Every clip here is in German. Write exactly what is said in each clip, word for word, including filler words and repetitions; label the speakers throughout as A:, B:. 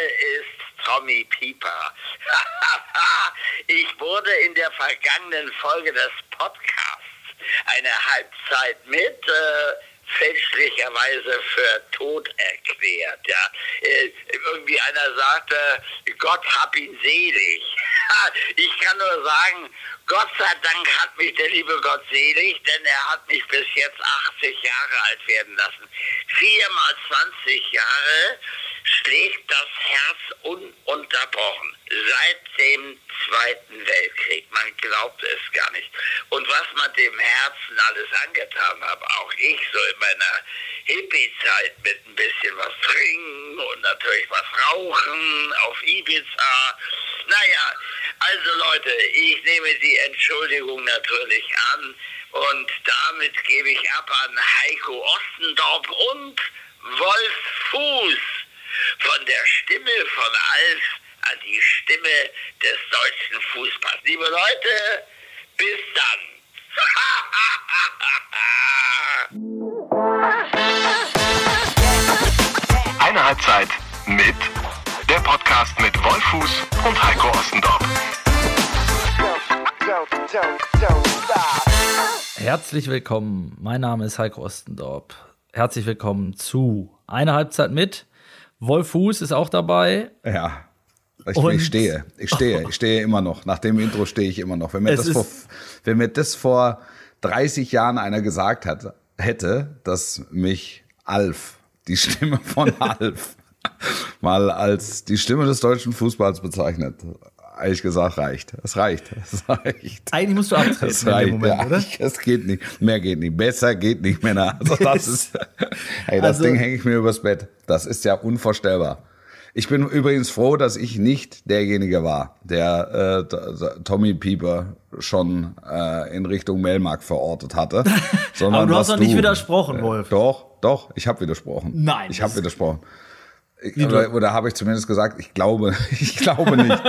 A: ist Tommy Pieper. Ich wurde in der vergangenen Folge des Podcasts eine Halbzeit mit äh, fälschlicherweise für tot erklärt. Ja. Äh, irgendwie einer sagte, Gott hab ihn selig. Ich kann nur sagen, Gott sei Dank hat mich der liebe Gott selig, denn er hat mich bis jetzt achtzig Jahre alt werden lassen. Viermal zwanzig Jahre schlägt das Herz ununterbrochen. Seit dem Zweiten Weltkrieg. Man glaubt es gar nicht. Und was man dem Herzen alles angetan hat, auch ich so in meiner Hippie-Zeit mit ein bisschen was trinken und natürlich was rauchen auf Ibiza. Naja, also Leute, ich nehme die Entschuldigung natürlich an und damit gebe ich ab an Heiko Ostendorp und Wolf Fuß von der Stimme von Alf an die Stimme des deutschen Fußballs. Liebe Leute, bis dann.
B: Eine Halbzeit mit der Podcast mit Wolf Fuß und Heiko Ostendorp.
C: Herzlich willkommen, mein Name ist Heiko Ostendorp. Herzlich willkommen zu Eine Halbzeit mit. Wolf Fuß ist auch dabei.
D: Ja, ich, ich stehe, ich stehe, ich stehe immer noch. Nach dem Intro stehe ich immer noch. Wenn mir, das vor, wenn mir das vor dreißig Jahren einer gesagt hat, hätte, dass mich Alf, die Stimme von Alf, mal als die Stimme des deutschen Fußballs bezeichnet, ehrlich gesagt, reicht. Es reicht. Es reicht.
C: Eigentlich musst du abtreten
D: es reicht,
C: in dem Moment,
D: ja,
C: oder?
D: Es geht nicht. Mehr geht nicht. Besser geht nicht, Männer. Also das ist, hey, das
C: also,
D: Ding hänge ich mir übers Bett. Das ist ja unvorstellbar. Ich bin übrigens froh, dass ich nicht derjenige war, der äh, Tommy Pieper schon äh, in Richtung Melmark verortet hatte. Sondern
C: aber du hast doch nicht
D: du,
C: widersprochen, Wolf.
D: Äh, doch, doch, ich habe widersprochen.
C: Nein.
D: Ich habe widersprochen. Oder, oder habe ich zumindest gesagt, ich glaube, ich glaube nicht.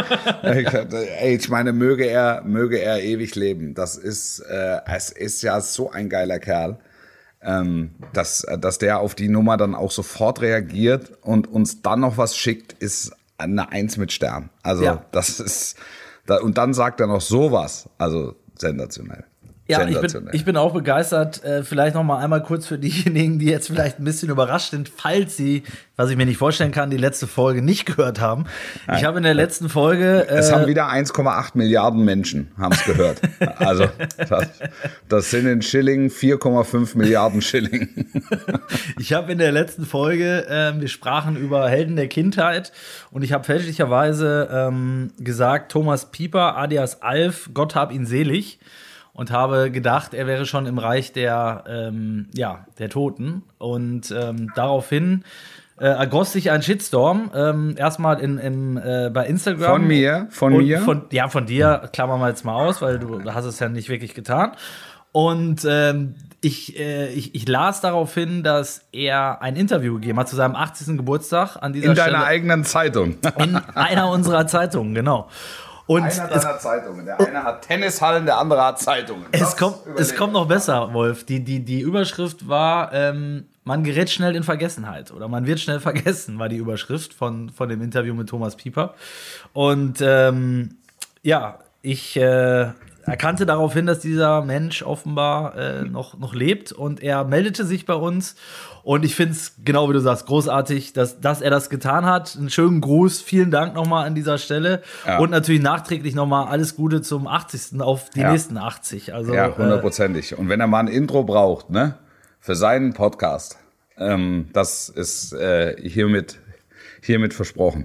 D: Ey, ich meine, möge er, möge er ewig leben. Das ist, äh, es ist ja so ein geiler Kerl, ähm, dass, dass der auf die Nummer dann auch sofort reagiert und uns dann noch was schickt, ist eine Eins mit Stern. Also, ja. das ist, da, und dann sagt er noch sowas. Also, sensationell.
C: Ja, ich bin, ich bin auch begeistert. Äh, vielleicht noch mal einmal kurz für diejenigen, die jetzt vielleicht ein bisschen überrascht sind, falls sie, was ich mir nicht vorstellen kann, die letzte Folge nicht gehört haben. Nein. Ich habe in der letzten Folge... Äh,
D: es haben wieder eins Komma acht Milliarden Menschen haben es gehört. Also das, das sind in Schilling vier Komma fünf Milliarden Schilling.
C: Ich habe in der letzten Folge, äh, wir sprachen über Helden der Kindheit und ich habe fälschlicherweise ähm, gesagt, Thomas Pieper alias Alf, Gott hab ihn selig. Und habe gedacht, er wäre schon im Reich der, ähm, ja, der Toten. Und ähm, daraufhin äh, ergoss sich ein Shitstorm. Ähm, erstmal in, in, äh, bei Instagram.
D: Von mir? Von
C: und
D: mir?
C: Von, ja, von dir klammern wir jetzt mal aus, weil du hast es ja nicht wirklich getan. Und ähm, ich, äh, ich, ich las darauf hin, dass er ein Interview gegeben hat zu seinem achtzigsten Geburtstag an dieser
D: In
C: Stelle.
D: deiner eigenen Zeitung.
C: In einer unserer Zeitungen, genau. Und
D: einer deiner
C: es,
D: Zeitungen. Der eine hat Tennishallen, der andere hat Zeitungen.
C: Es kommt, es kommt noch besser, Wolf. Die, die, die Überschrift war, ähm, man gerät schnell in Vergessenheit oder man wird schnell vergessen, war die Überschrift von, von dem Interview mit Thomas Pieper. Und ähm, ja, ich äh, erkannte darauf hin, dass dieser Mensch offenbar äh, noch, noch lebt und er meldete sich bei uns. Und ich finde es, genau wie du sagst, großartig, dass, dass er das getan hat. Einen schönen Gruß, vielen Dank nochmal an dieser Stelle. Ja. Und natürlich nachträglich nochmal alles Gute zum achtzigsten auf die ja. nächsten achtzig. Also,
D: ja, hundertprozentig. Äh, Und wenn er mal ein Intro braucht, ne, für seinen Podcast, ähm, das ist äh, hiermit, hiermit versprochen.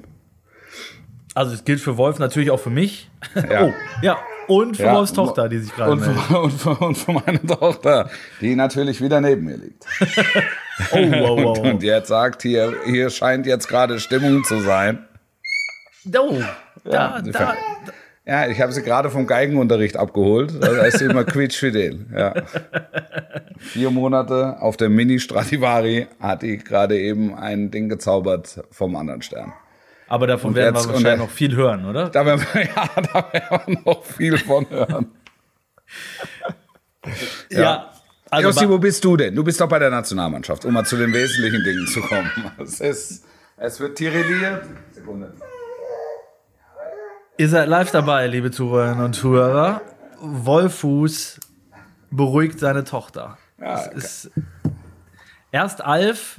C: Also es gilt für Wolf natürlich auch für mich.
D: Ja.
C: Oh, ja. Und für ja, Wolfs Tochter, die sich gerade
D: und, und, für, und für meine Tochter, die natürlich wieder neben mir liegt.
C: Oh, wow, wow.
D: Und, und jetzt sagt, hier, hier scheint jetzt gerade Stimmung zu sein.
C: Oh, da,
D: ja,
C: da, da.
D: Ja, ich habe sie gerade vom Geigenunterricht abgeholt. Da ist sie immer quietschfidel. Ja. Vier Monate auf der Mini-Stradivari hat die gerade eben ein Ding gezaubert vom anderen Stern.
C: Aber davon und werden jetzt, wir wahrscheinlich noch viel hören, oder?
D: Da werden wir, ja, da werden wir noch viel von hören.
C: ja. ja
D: also Josti, wo bist du denn? Du bist doch bei der Nationalmannschaft, um mal zu den wesentlichen Dingen zu kommen. Es, ist, es wird tireliert. Sekunde.
C: Ihr seid live dabei, liebe Zuhörerinnen und Zuhörer. Wolfuß beruhigt seine Tochter.
D: Ja,
C: es ist erst Alf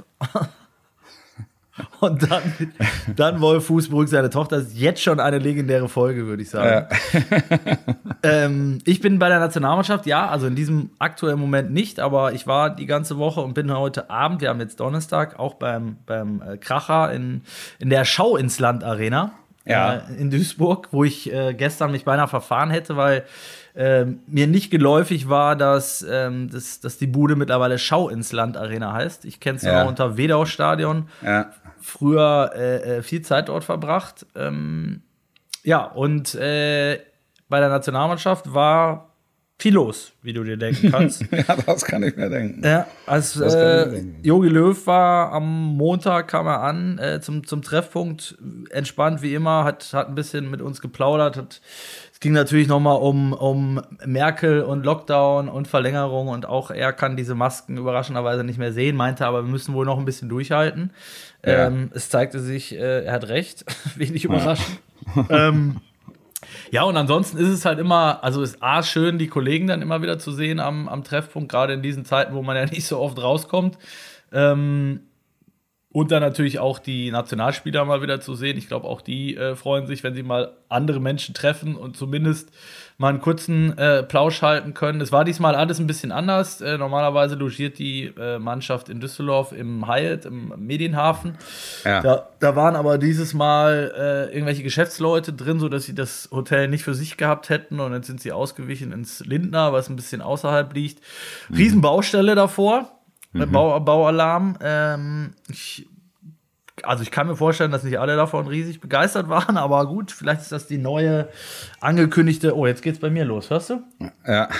C: und dann, dann Wolfuß beruhigt seine Tochter. Das ist jetzt schon eine legendäre Folge, würde ich sagen. Ja. ähm, ich bin bei der Nationalmannschaft, ja, also in diesem aktuellen Moment nicht, aber ich war die ganze Woche und bin heute Abend, wir haben jetzt Donnerstag, auch beim, beim äh, Kracher in, in der Schau ins Land Arena. Ja. Äh, in Duisburg, wo ich äh, gestern mich beinahe verfahren hätte, weil äh, mir nicht geläufig war, dass, ähm, dass, dass die Bude mittlerweile Schau ins Land Arena heißt. Ich kenne es ja noch unter Wedau-Stadion. Ja. Früher äh, viel Zeit dort verbracht. Ähm, ja, und äh, bei der Nationalmannschaft war viel los, wie du dir denken kannst.
D: Ja, das kann ich mir denken.
C: Ja, als äh, Jogi Löw war am Montag, kam er an äh, zum, zum Treffpunkt, entspannt wie immer, hat, hat ein bisschen mit uns geplaudert. Hat, es ging natürlich nochmal um, um Merkel und Lockdown und Verlängerung und auch er kann diese Masken überraschenderweise nicht mehr sehen, meinte aber, wir müssen wohl noch ein bisschen durchhalten. Ja. Ähm, es zeigte sich, äh, er hat recht, wenig überraschend. Ja. ähm, Ja, und ansonsten ist es halt immer, also ist A, schön, die Kollegen dann immer wieder zu sehen am, am Treffpunkt, gerade in diesen Zeiten, wo man ja nicht so oft rauskommt. Ähm, und dann natürlich auch die Nationalspieler mal wieder zu sehen. Ich glaube, auch die äh, freuen sich, wenn sie mal andere Menschen treffen und zumindest mal einen kurzen äh, Plausch halten können. Es war diesmal alles ein bisschen anders. Äh, normalerweise logiert die äh, Mannschaft in Düsseldorf im Hyatt, im Medienhafen. Ja. Da, da waren aber dieses Mal äh, irgendwelche Geschäftsleute drin, sodass sie das Hotel nicht für sich gehabt hätten. Und dann sind sie ausgewichen ins Lindner, was ein bisschen außerhalb liegt. Mhm. Riesenbaustelle davor. Mhm. Bau, Baualarm. Ähm, ich, also ich kann mir vorstellen, dass nicht alle davon riesig begeistert waren, aber gut, vielleicht ist das die neue angekündigte. Oh, jetzt geht's bei mir los, hörst du?
D: Ja.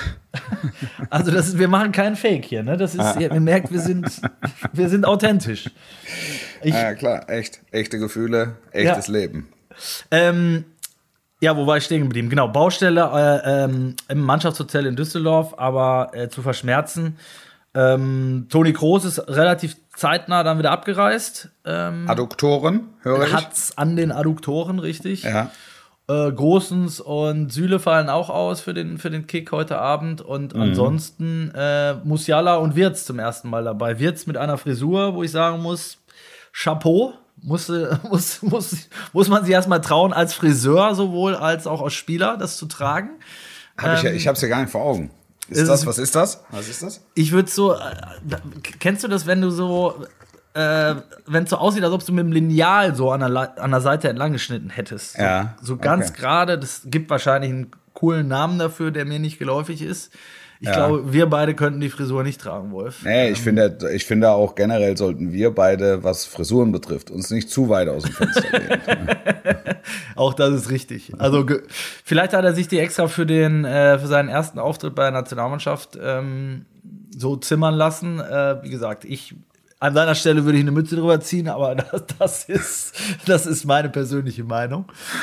C: Also das ist, wir machen keinen Fake hier, ne? Das ist, ah. ihr merkt, wir sind, wir sind authentisch. Ich,
D: ja klar, echt, echte Gefühle, echtes ja. Leben.
C: Ähm, Ja, wo war ich stehen geblieben? Genau, Baustelle äh, ähm, im Mannschaftshotel in Düsseldorf, aber äh, zu verschmerzen. Ähm, Toni Kroos ist relativ zeitnah dann wieder abgereist. Ähm,
D: Adduktoren, höre ich.
C: Hat's an den Adduktoren, richtig.
D: Ja.
C: Äh, Großens und Süle fallen auch aus für den, für den Kick heute Abend. Und mhm. ansonsten äh, Musiala und Wirtz zum ersten Mal dabei. Wirtz mit einer Frisur, wo ich sagen muss, Chapeau. Muss, muss, muss, muss man sich erstmal trauen, als Friseur sowohl als auch als Spieler das zu tragen.
D: Hab ich ja, ich hab's ja gar nicht vor Augen. Ist, ist das, was ist das? Was ist das?
C: Ich würde so, äh, kennst du das, wenn du so, äh, wenn es so aussieht, als ob du mit dem Lineal so an der, an der Seite entlang geschnitten hättest. So,
D: ja.
C: So ganz okay. gerade, das gibt wahrscheinlich einen coolen Namen dafür, der mir nicht geläufig ist. Ich ja. glaube, wir beide könnten die Frisur nicht tragen, Wolf.
D: Nee, ich, ähm, finde, ich finde auch generell sollten wir beide, was Frisuren betrifft, uns nicht zu weit aus dem Fenster gehen.
C: Auch das ist richtig. Also vielleicht hat er sich die extra für, den, äh, für seinen ersten Auftritt bei der Nationalmannschaft ähm, so zimmern lassen. Äh, wie gesagt, ich an seiner Stelle würde ich eine Mütze drüber ziehen, aber das, das, ist, das ist meine persönliche Meinung.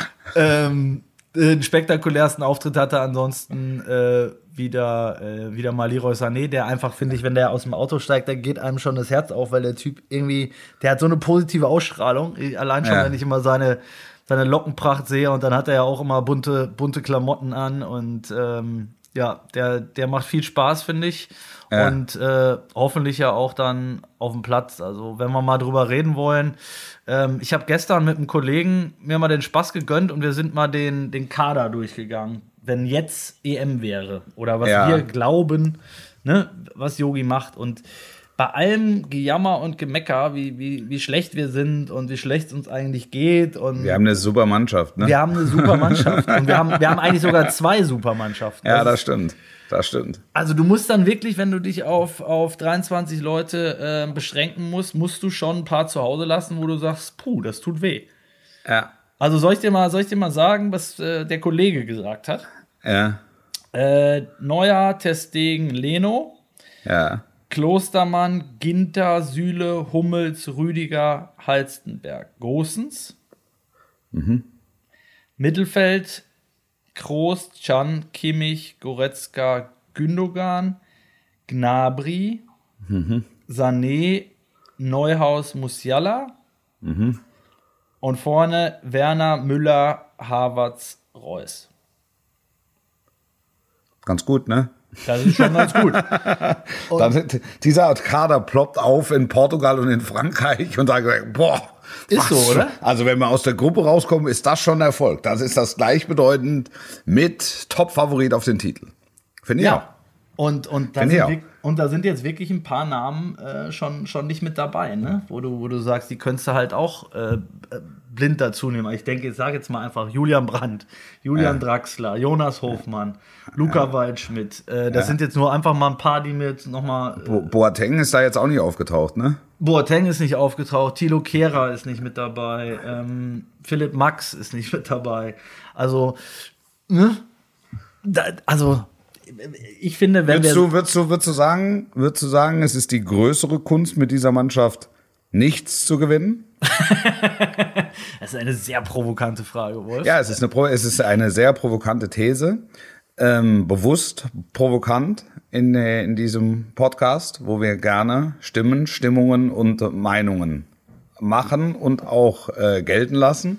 C: Ähm, den spektakulärsten Auftritt hatte ansonsten äh, wieder, äh, wieder mal Leroy Sané, der einfach, finde ich, wenn der aus dem Auto steigt, da geht einem schon das Herz auf, weil der Typ irgendwie, der hat so eine positive Ausstrahlung. Allein schon, ja. wenn ich immer seine, seine Lockenpracht sehe und dann hat er ja auch immer bunte, bunte Klamotten an und ähm, ja, der, der macht viel Spaß, finde ich. Ja. Und äh, hoffentlich ja auch dann auf dem Platz. Also, wenn wir mal drüber reden wollen. Ähm, ich habe gestern mit einem Kollegen mir mal den Spaß gegönnt und wir sind mal den, den Kader durchgegangen. Wenn jetzt E M wäre oder was ja. wir glauben, ne, was Jogi macht. Und bei allem Gejammer und Gemecker, wie, wie, wie schlecht wir sind und wie schlecht es uns eigentlich geht. Und
D: wir haben eine super Mannschaft, ne?
C: Wir haben eine super Mannschaft. Und wir haben, wir haben eigentlich sogar zwei super Mannschaften.
D: Ja, das, das stimmt. Das stimmt.
C: Also du musst dann wirklich, wenn du dich auf, auf dreiundzwanzig Leute äh, beschränken musst, musst du schon ein paar zu Hause lassen, wo du sagst, puh, das tut weh.
D: Ja.
C: Also soll ich dir mal, soll ich dir mal sagen, was äh, der Kollege gesagt hat?
D: Ja.
C: Äh, Neuer, Testegen, Leno.
D: Ja.
C: Klostermann, Ginter, Süle, Hummels, Rüdiger, Halstenberg. Großens.
D: Mhm.
C: Mittelfeld, Kroos, Can, Kimmich, Goretzka, Gündogan, Gnabry,
D: mhm.
C: Sané, Neuhaus, Musiala.
D: Mhm.
C: Und vorne Werner, Müller, Havertz, Reus.
D: Ganz gut, ne?
C: Das ist schon ganz gut.
D: Dann, dieser Kader ploppt auf in Portugal und in Frankreich und sagt, boah,
C: ist so, oder?
D: Also wenn wir aus der Gruppe rauskommen, ist das schon Erfolg. Das ist das gleichbedeutend mit Top-Favorit auf den Titel. Finde ich
C: ja.
D: auch.
C: Und, und, da sind wir, und da sind jetzt wirklich ein paar Namen äh, schon, schon nicht mit dabei, ne? Wo du, wo du sagst, die könntest du halt auch äh, blind dazu nehmen. Ich denke, ich sage jetzt mal einfach Julian Brandt, Julian ja. Draxler, Jonas Hofmann, Luca ja. Waldschmidt. Äh, das ja. sind jetzt nur einfach mal ein paar, die mir jetzt nochmal... Äh,
D: Bo- Boateng ist da jetzt auch nicht aufgetaucht, ne?
C: Boateng ist nicht aufgetaucht, Thilo Kehrer ist nicht mit dabei, ähm, Philipp Max ist nicht mit dabei. Also, ne? Da, also... Ich finde, wenn
D: würdest
C: wir...
D: Du, würdest, du, würdest, du sagen, würdest du sagen, es ist die größere Kunst, mit dieser Mannschaft nichts zu gewinnen?
C: Das ist eine sehr provokante Frage, Wolf.
D: Ja, es ist eine, es ist eine sehr provokante These. Ähm, bewusst provokant in, in diesem Podcast, wo wir gerne Stimmen, Stimmungen und Meinungen machen und auch äh, gelten lassen.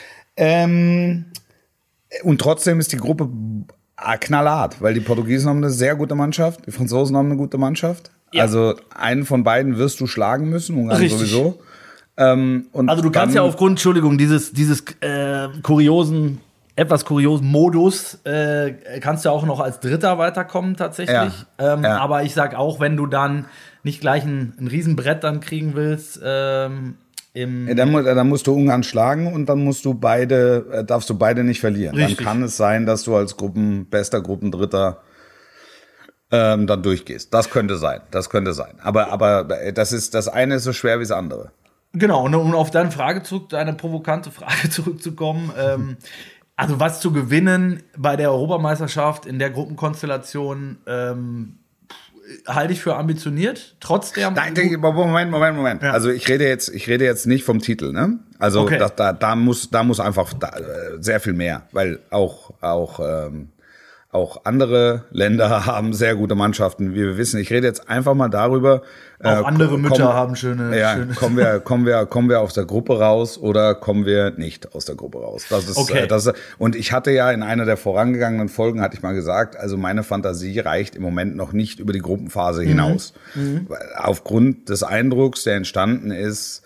D: Ähm, und trotzdem ist die Gruppe... Ah, knallhart, weil die Portugiesen haben eine sehr gute Mannschaft, die Franzosen haben eine gute Mannschaft. Ja. Also einen von beiden wirst du schlagen müssen, Ungarn Richtig. sowieso. Ähm, und
C: also du kannst ja aufgrund, Entschuldigung, dieses, dieses äh, kuriosen, etwas kuriosen Modus, äh, kannst du ja auch noch als Dritter weiterkommen tatsächlich. Ja. Ähm, ja. Aber ich sag auch, wenn du dann nicht gleich ein, ein Riesenbrett dann kriegen willst, ähm,
D: Ja, dann, dann musst du Ungarn schlagen und dann musst du beide, darfst du beide nicht verlieren. Richtig. Dann kann es sein, dass du als Gruppen, bester Gruppendritter ähm, dann durchgehst. Das könnte sein, das könnte sein. Aber, aber das ist, das eine ist so schwer wie das andere.
C: Genau, und um auf deine Frage zurück, deine provokante Frage zurückzukommen, ähm, also was zu gewinnen bei der Europameisterschaft in der Gruppenkonstellation, ähm, halte ich für ambitioniert, trotzdem.
D: Nein, Moment, Moment, Moment. Ja. Also ich rede jetzt, ich rede jetzt nicht vom Titel, ne? Also okay. da, da, da muss, da muss einfach da, sehr viel mehr, weil auch, auch, ähm, auch andere Länder haben sehr gute Mannschaften, wie wir wissen. Ich rede jetzt einfach mal darüber.
C: Auch äh, andere Mütter komm, haben schöne.
D: Ja,
C: schöne
D: kommen wir, kommen wir, kommen wir aus der Gruppe raus oder kommen wir nicht aus der Gruppe raus? Das ist,
C: okay.
D: äh, das ist, und ich hatte ja in einer der vorangegangenen Folgen hatte ich mal gesagt, also meine Fantasie reicht im Moment noch nicht über die Gruppenphase mhm. hinaus, mhm. aufgrund des Eindrucks, der entstanden ist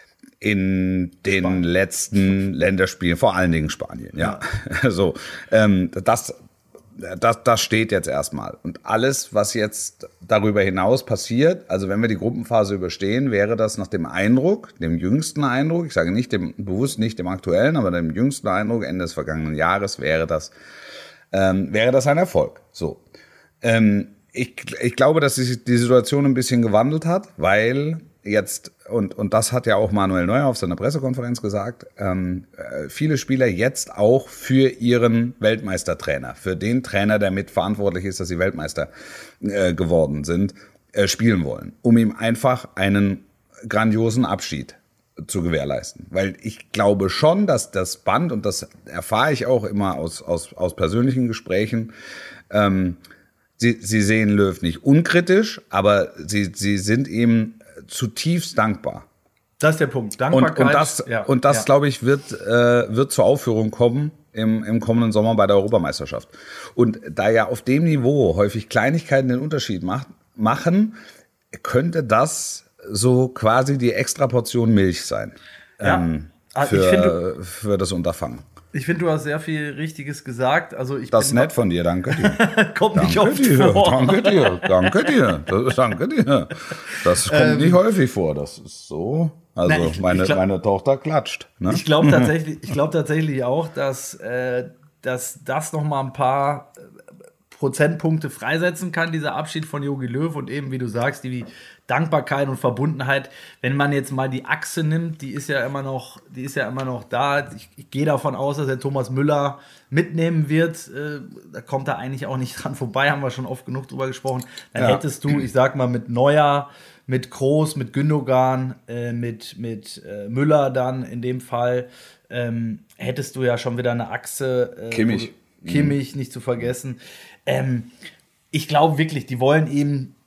D: in den Spanien. letzten Länderspielen, vor allen Dingen Spanien. Ja, ja. so ähm, das. Das, das steht jetzt erstmal. Und alles, was jetzt darüber hinaus passiert, also wenn wir die Gruppenphase überstehen, wäre das nach dem Eindruck, dem jüngsten Eindruck, ich sage nicht dem, bewusst nicht dem aktuellen, aber dem jüngsten Eindruck Ende des vergangenen Jahres, wäre das, ähm, wäre das ein Erfolg. So. Ähm, ich, ich glaube, dass sich die Situation ein bisschen gewandelt hat, weil jetzt, und, und das hat ja auch Manuel Neuer auf seiner Pressekonferenz gesagt, ähm, viele Spieler jetzt auch für ihren Weltmeistertrainer, für den Trainer, der mitverantwortlich ist, dass sie Weltmeister äh, geworden sind, äh, spielen wollen, um ihm einfach einen grandiosen Abschied zu gewährleisten. Weil ich glaube schon, dass das Band, und das erfahre ich auch immer aus, aus, aus persönlichen Gesprächen, ähm, sie, sie sehen Löw nicht unkritisch, aber sie, sie sind ihm zutiefst dankbar.
C: Das ist der Punkt. Dankbarkeit.
D: Und, und das,
C: ja,
D: und das
C: ja.
D: glaube ich, wird, äh, wird zur Aufführung kommen im, im kommenden Sommer bei der Europameisterschaft. Und da ja auf dem Niveau häufig Kleinigkeiten den Unterschied macht, machen, könnte das so quasi die Extraportion Milch sein.
C: Ja.
D: Ähm,
C: also
D: für,
C: ich finde,
D: für das Unterfangen.
C: Ich finde, du hast sehr viel Richtiges gesagt. Also ich
D: das ist nett von dir, danke dir.
C: Kommt
D: danke
C: nicht oft
D: dir,
C: vor.
D: Danke dir, danke dir, das, danke dir. Das kommt ähm, nicht häufig vor, das ist so. Also
C: na, ich,
D: meine,
C: ich glaub,
D: meine Tochter klatscht. Ne?
C: Ich glaube tatsächlich, ich glaub tatsächlich auch, dass, äh, dass das noch mal ein paar Prozentpunkte freisetzen kann, dieser Abschied von Jogi Löw und eben, wie du sagst, die Dankbarkeit und Verbundenheit. Wenn man jetzt mal die Achse nimmt, die ist ja immer noch, die ist ja immer noch da. Ich, ich gehe davon aus, dass er Thomas Müller mitnehmen wird. Äh, da kommt er eigentlich auch nicht dran vorbei, haben wir schon oft genug drüber gesprochen. Dann ja. hättest du, ich sag mal, mit Neuer, mit Kroos, mit Gündogan, äh, mit, mit äh, Müller dann in dem Fall, ähm, hättest du ja schon wieder eine Achse. Äh,
D: Kimmich.
C: Kimmich, mhm. nicht zu vergessen. Ähm, ich glaube wirklich, die wollen ihm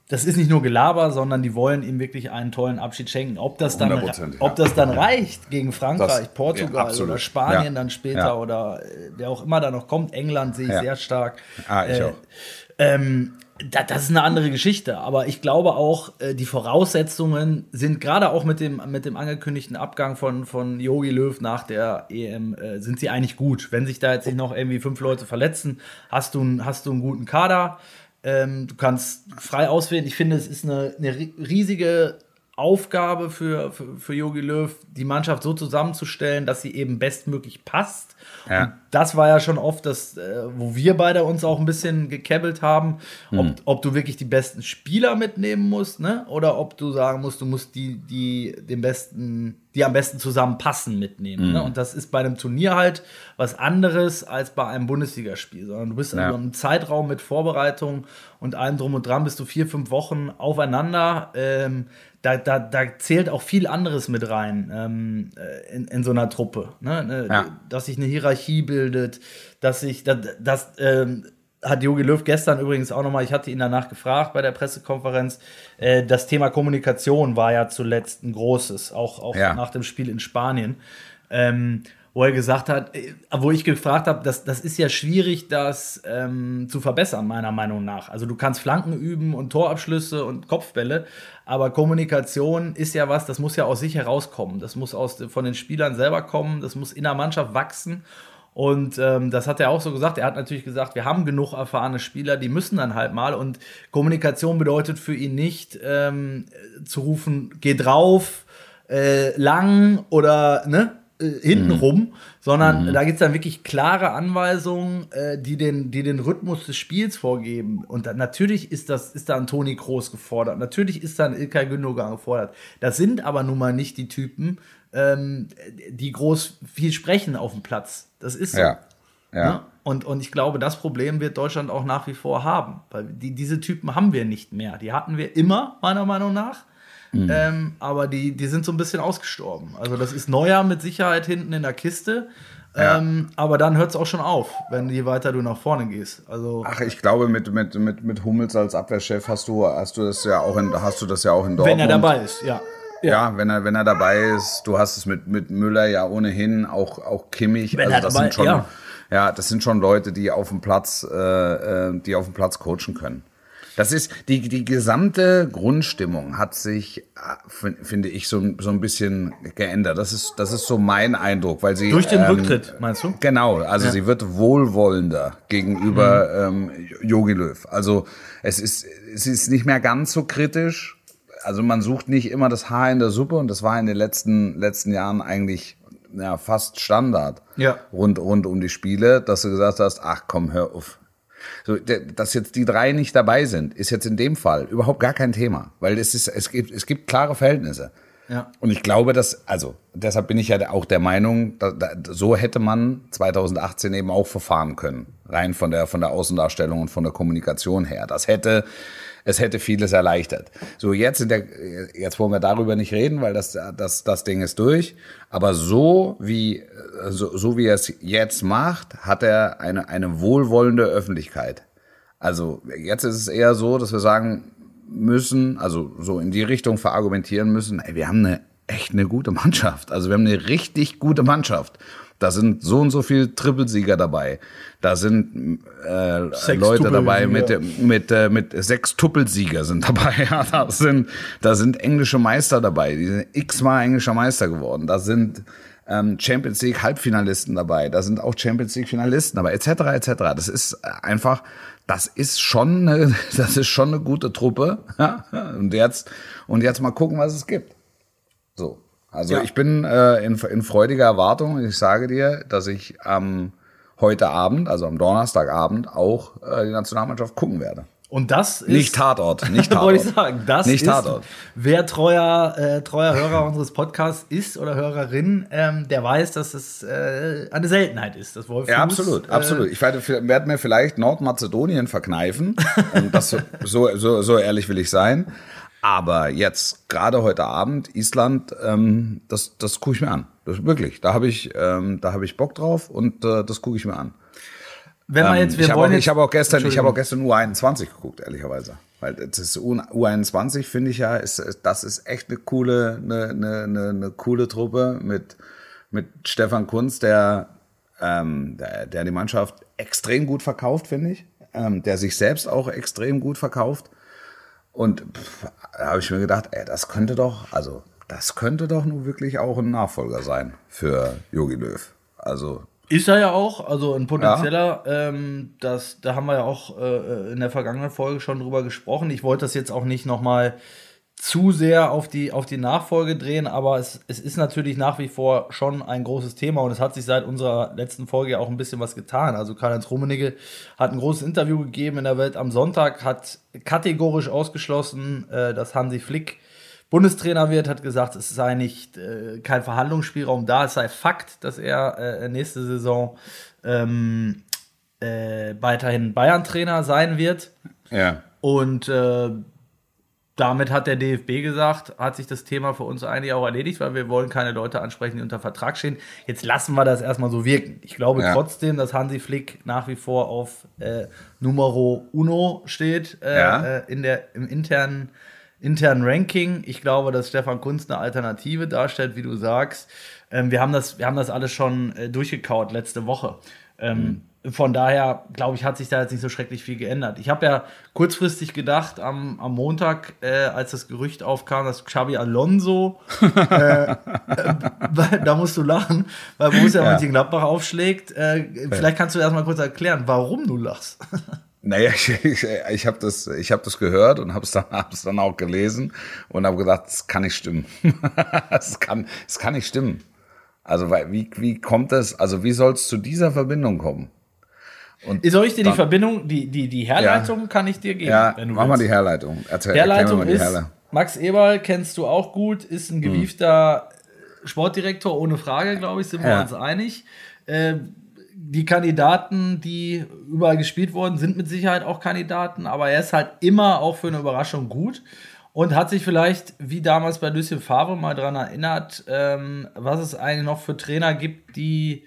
C: das ist nicht nur Gelaber, sondern die wollen ihm wirklich einen tollen Abschied schenken. Ob das dann,
D: ja.
C: ob das dann reicht gegen Frankreich,
D: Das,
C: Portugal
D: ja,
C: oder Spanien
D: ja.
C: dann später
D: ja.
C: oder wer auch immer da noch kommt, England sehe ich
D: ja.
C: sehr stark.
D: Ah, ich
C: äh,
D: auch.
C: Ähm, da, das ist eine andere Geschichte, aber ich glaube auch, äh, die Voraussetzungen sind gerade auch mit dem, mit dem angekündigten Abgang von, von Jogi Löw nach der E M, äh, sind sie eigentlich gut. Wenn sich da jetzt nicht noch irgendwie fünf Leute verletzen, hast du, hast du einen guten Kader. Ähm, du kannst frei auswählen. Ich finde, es ist eine, eine riesige Aufgabe für, für, für Jogi Löw, die Mannschaft so zusammenzustellen, dass sie eben bestmöglich passt.
D: Ja.
C: Und das war ja schon oft das, äh, wo wir beide uns auch ein bisschen gekebbelt haben, ob,
D: Mhm.
C: ob du wirklich die besten Spieler mitnehmen musst, ne? Oder ob du sagen musst, du musst die, die den besten, die am besten zusammenpassen mitnehmen.
D: Mhm.
C: Ne? Und das ist bei einem Turnier halt was anderes als bei einem Bundesligaspiel, sondern du bist
D: Ja.
C: in einem Zeitraum mit Vorbereitung und allem drum und dran, bist du vier, fünf Wochen aufeinander. Ähm, da, da, da zählt auch viel anderes mit rein ähm, in, in so einer Truppe. Ne? Ne?
D: Ja.
C: Dass sich eine Hierarchie bildet, dass sich, das, das ähm, hat Jogi Löw gestern übrigens auch nochmal, ich hatte ihn danach gefragt bei der Pressekonferenz, äh, das Thema Kommunikation war ja zuletzt ein großes, auch, auch
D: Ja.
C: nach dem Spiel in Spanien. Ähm, wo er gesagt hat, äh, wo ich gefragt habe, das, das ist ja schwierig, das ähm, zu verbessern, meiner Meinung nach. Also du kannst Flanken üben und Torabschlüsse und Kopfbälle, aber Kommunikation ist ja was, das muss ja aus sich herauskommen. Das muss aus, von den Spielern selber kommen, das muss in der Mannschaft wachsen. Und ähm, das hat er auch so gesagt. Er hat natürlich gesagt, wir haben genug erfahrene Spieler, die müssen dann halt mal. Und Kommunikation bedeutet für ihn nicht, ähm, zu rufen, geh drauf, äh, lang oder ne, äh, hintenrum, mhm. sondern mhm. da gibt es dann wirklich klare Anweisungen, äh, die, den, die den Rhythmus des Spiels vorgeben. Und da, natürlich ist, das, ist da ein Toni Kroos gefordert. Natürlich ist da ein İlkay Gündogan gefordert. Das sind aber nun mal nicht die Typen, ähm, die groß viel sprechen auf dem Platz. Das ist so.
D: Ja. Ja.
C: Ne? Und, und ich glaube, das Problem wird Deutschland auch nach wie vor haben. Weil die, diese Typen haben wir nicht mehr. Die hatten wir immer, meiner Meinung nach. Mhm. Ähm, aber die, die sind so ein bisschen ausgestorben. Also das ist Neuer mit Sicherheit hinten in der Kiste.
D: Ja.
C: Ähm, aber dann hört es auch schon auf, wenn je weiter du nach vorne gehst. Also
D: Ach, ich glaube, mit, mit, mit, mit Hummels als Abwehrchef hast du, hast du das ja auch in, hast du das ja auch in Dortmund.
C: Wenn er dabei ist, ja.
D: Ja, ja, wenn er, wenn er dabei ist, du hast es mit, mit Müller ja ohnehin, auch, auch Kimmich.
C: Wenn
D: also
C: er
D: das
C: dabei,
D: sind schon,
C: ja.
D: ja, das sind schon Leute, die auf dem Platz, äh, die auf dem Platz coachen können. Das ist, die, die gesamte Grundstimmung hat sich, finde ich, so, so ein bisschen geändert. Das ist, das ist so mein Eindruck, weil sie.
C: Durch den
D: ähm,
C: Rücktritt, meinst du?
D: Genau, also ja. sie wird wohlwollender gegenüber mhm. ähm, Jogi Löw. Also, es ist, es ist nicht mehr ganz so kritisch. Also man sucht nicht immer das Haar in der Suppe und das war in den letzten, letzten Jahren eigentlich ja, fast Standard
C: ja.
D: rund, rund um die Spiele, dass du gesagt hast, ach komm, hör auf. So, dass jetzt die drei nicht dabei sind, ist jetzt in dem Fall überhaupt gar kein Thema, weil es ist, es gibt, es gibt klare Verhältnisse.
C: Ja.
D: Und ich glaube, dass, also deshalb bin ich ja auch der Meinung, da, da, so hätte man zwanzig achtzehn eben auch verfahren können, rein von der, von der Außendarstellung und von der Kommunikation her. Das hätte Es hätte vieles erleichtert. So, jetzt in der, jetzt wollen wir darüber nicht reden, weil das, das, das Ding ist durch. Aber so wie, so, so wie er es jetzt macht, hat er eine, eine wohlwollende Öffentlichkeit. Also, jetzt ist es eher so, dass wir sagen müssen, also so in die Richtung verargumentieren müssen, ey, wir haben eine echt eine gute Mannschaft. Also, wir haben eine richtig gute Mannschaft. Da sind so und so viele Trippelsieger dabei. Da sind äh, Leute dabei mit mit äh, mit sechs Tuppelsieger sind dabei. Ja, da sind da sind englische Meister dabei. Die sind x-mal englischer Meister geworden. Da sind ähm, Champions League Halbfinalisten dabei. Da sind auch Champions League Finalisten dabei, et cetera et cetera. Das ist einfach, das ist schon eine, das ist schon eine gute Truppe. Ja? Und jetzt und jetzt mal gucken, was es gibt. So. Also ja. ich bin äh, in, in freudiger Erwartung. Ich sage dir, dass ich ähm, heute Abend, also am Donnerstagabend, auch äh, die Nationalmannschaft gucken werde.
C: Und das ist...
D: Nicht Tatort, nicht Tatort.
C: Wollte ich sagen, das
D: nicht
C: ist,
D: Tatort.
C: Wer treuer, äh, treuer Hörer unseres Podcasts ist oder Hörerin, ähm, der weiß, dass es äh, eine Seltenheit ist, das Wolf
D: Ja,
C: Fuß,
D: absolut,
C: äh,
D: absolut. Ich werde, werde mir vielleicht Nordmazedonien verkneifen. Und das so, so, so ehrlich will ich sein. Aber jetzt, gerade heute Abend, Island, ähm, das, das gucke ich mir an. Das, wirklich, da habe ich, ähm, da habe ich Bock drauf und äh, das gucke ich mir an.
C: Wenn man jetzt, wir
D: ich habe
C: wollen
D: auch,
C: jetzt,
D: ich hab auch gestern, ich habe auch gestern U einundzwanzig geguckt, ehrlicherweise. Weil das ist U einundzwanzig, finde ich ja, ist, das ist echt eine coole, eine, eine, eine coole Truppe mit, mit Stefan Kunz, der, ähm, der, der die Mannschaft extrem gut verkauft, finde ich. Ähm, der sich selbst auch extrem gut verkauft. Und pff, da habe ich mir gedacht, ey, das könnte doch, also das könnte doch nun wirklich auch ein Nachfolger sein für Jogi Löw. Also
C: ist er ja auch, also ein potenzieller, ja. ähm, das, da haben wir ja auch äh, in der vergangenen Folge schon drüber gesprochen. Ich wollte das jetzt auch nicht nochmal zu sehr auf die, auf die Nachfolge drehen, aber es, es ist natürlich nach wie vor schon ein großes Thema und es hat sich seit unserer letzten Folge ja auch ein bisschen was getan. Also Karl-Heinz Rummenigge hat ein großes Interview gegeben in der Welt am Sonntag, hat kategorisch ausgeschlossen, äh, dass Hansi Flick Bundestrainer wird, hat gesagt, es sei nicht äh, kein Verhandlungsspielraum da, es sei Fakt, dass er äh, nächste Saison ähm, äh, weiterhin Bayern-Trainer sein wird.
D: Ja.
C: Und äh, damit hat der D F B gesagt, hat sich das Thema für uns eigentlich auch erledigt, weil wir wollen keine Leute ansprechen, die unter Vertrag stehen. Jetzt lassen wir das erstmal so wirken. Ich glaube ja. trotzdem, dass Hansi Flick nach wie vor auf äh, Numero Uno steht äh,
D: ja.
C: äh, in der, im internen internen Ranking. Ich glaube, dass Stefan Kunz eine Alternative darstellt, wie du sagst. Ähm, wir haben das, wir haben das alles schon äh, durchgekaut letzte Woche. Ähm, mhm. Von daher, glaube ich, hat sich da jetzt nicht so schrecklich viel geändert. Ich habe ja kurzfristig gedacht, am, am Montag, äh, als das Gerücht aufkam, dass Xabi Alonso, äh, äh, da musst du lachen, weil Borussia ja. Mönchengladbach aufschlägt. Äh, vielleicht kannst du erst mal kurz erklären, warum du lachst.
D: Naja, ich, ich, ich habe das, ich hab das gehört und habe es dann, hab's dann auch gelesen und habe gedacht, das kann nicht stimmen. Das kann, das kann nicht stimmen. Also wie, wie kommt es, also wie soll es zu dieser Verbindung kommen?
C: Und soll ich dir dann, die Verbindung, die, die, die Herleitung ja, kann ich dir geben?
D: Ja,
C: wenn du
D: mach
C: willst.
D: mal die Herleitung. Erzähl,
C: Herleitung
D: mal die
C: ist,
D: Herle.
C: Max Eberl kennst du auch gut, ist ein gewiefter hm. Sportdirektor, ohne Frage, glaube ich, sind wir ja. uns einig. Äh, Die Kandidaten, die überall gespielt wurden, sind mit Sicherheit auch Kandidaten, aber er ist halt immer auch für eine Überraschung gut und hat sich vielleicht, wie damals bei Lucien Favre, mal daran erinnert, ähm, was es eigentlich noch für Trainer gibt, die,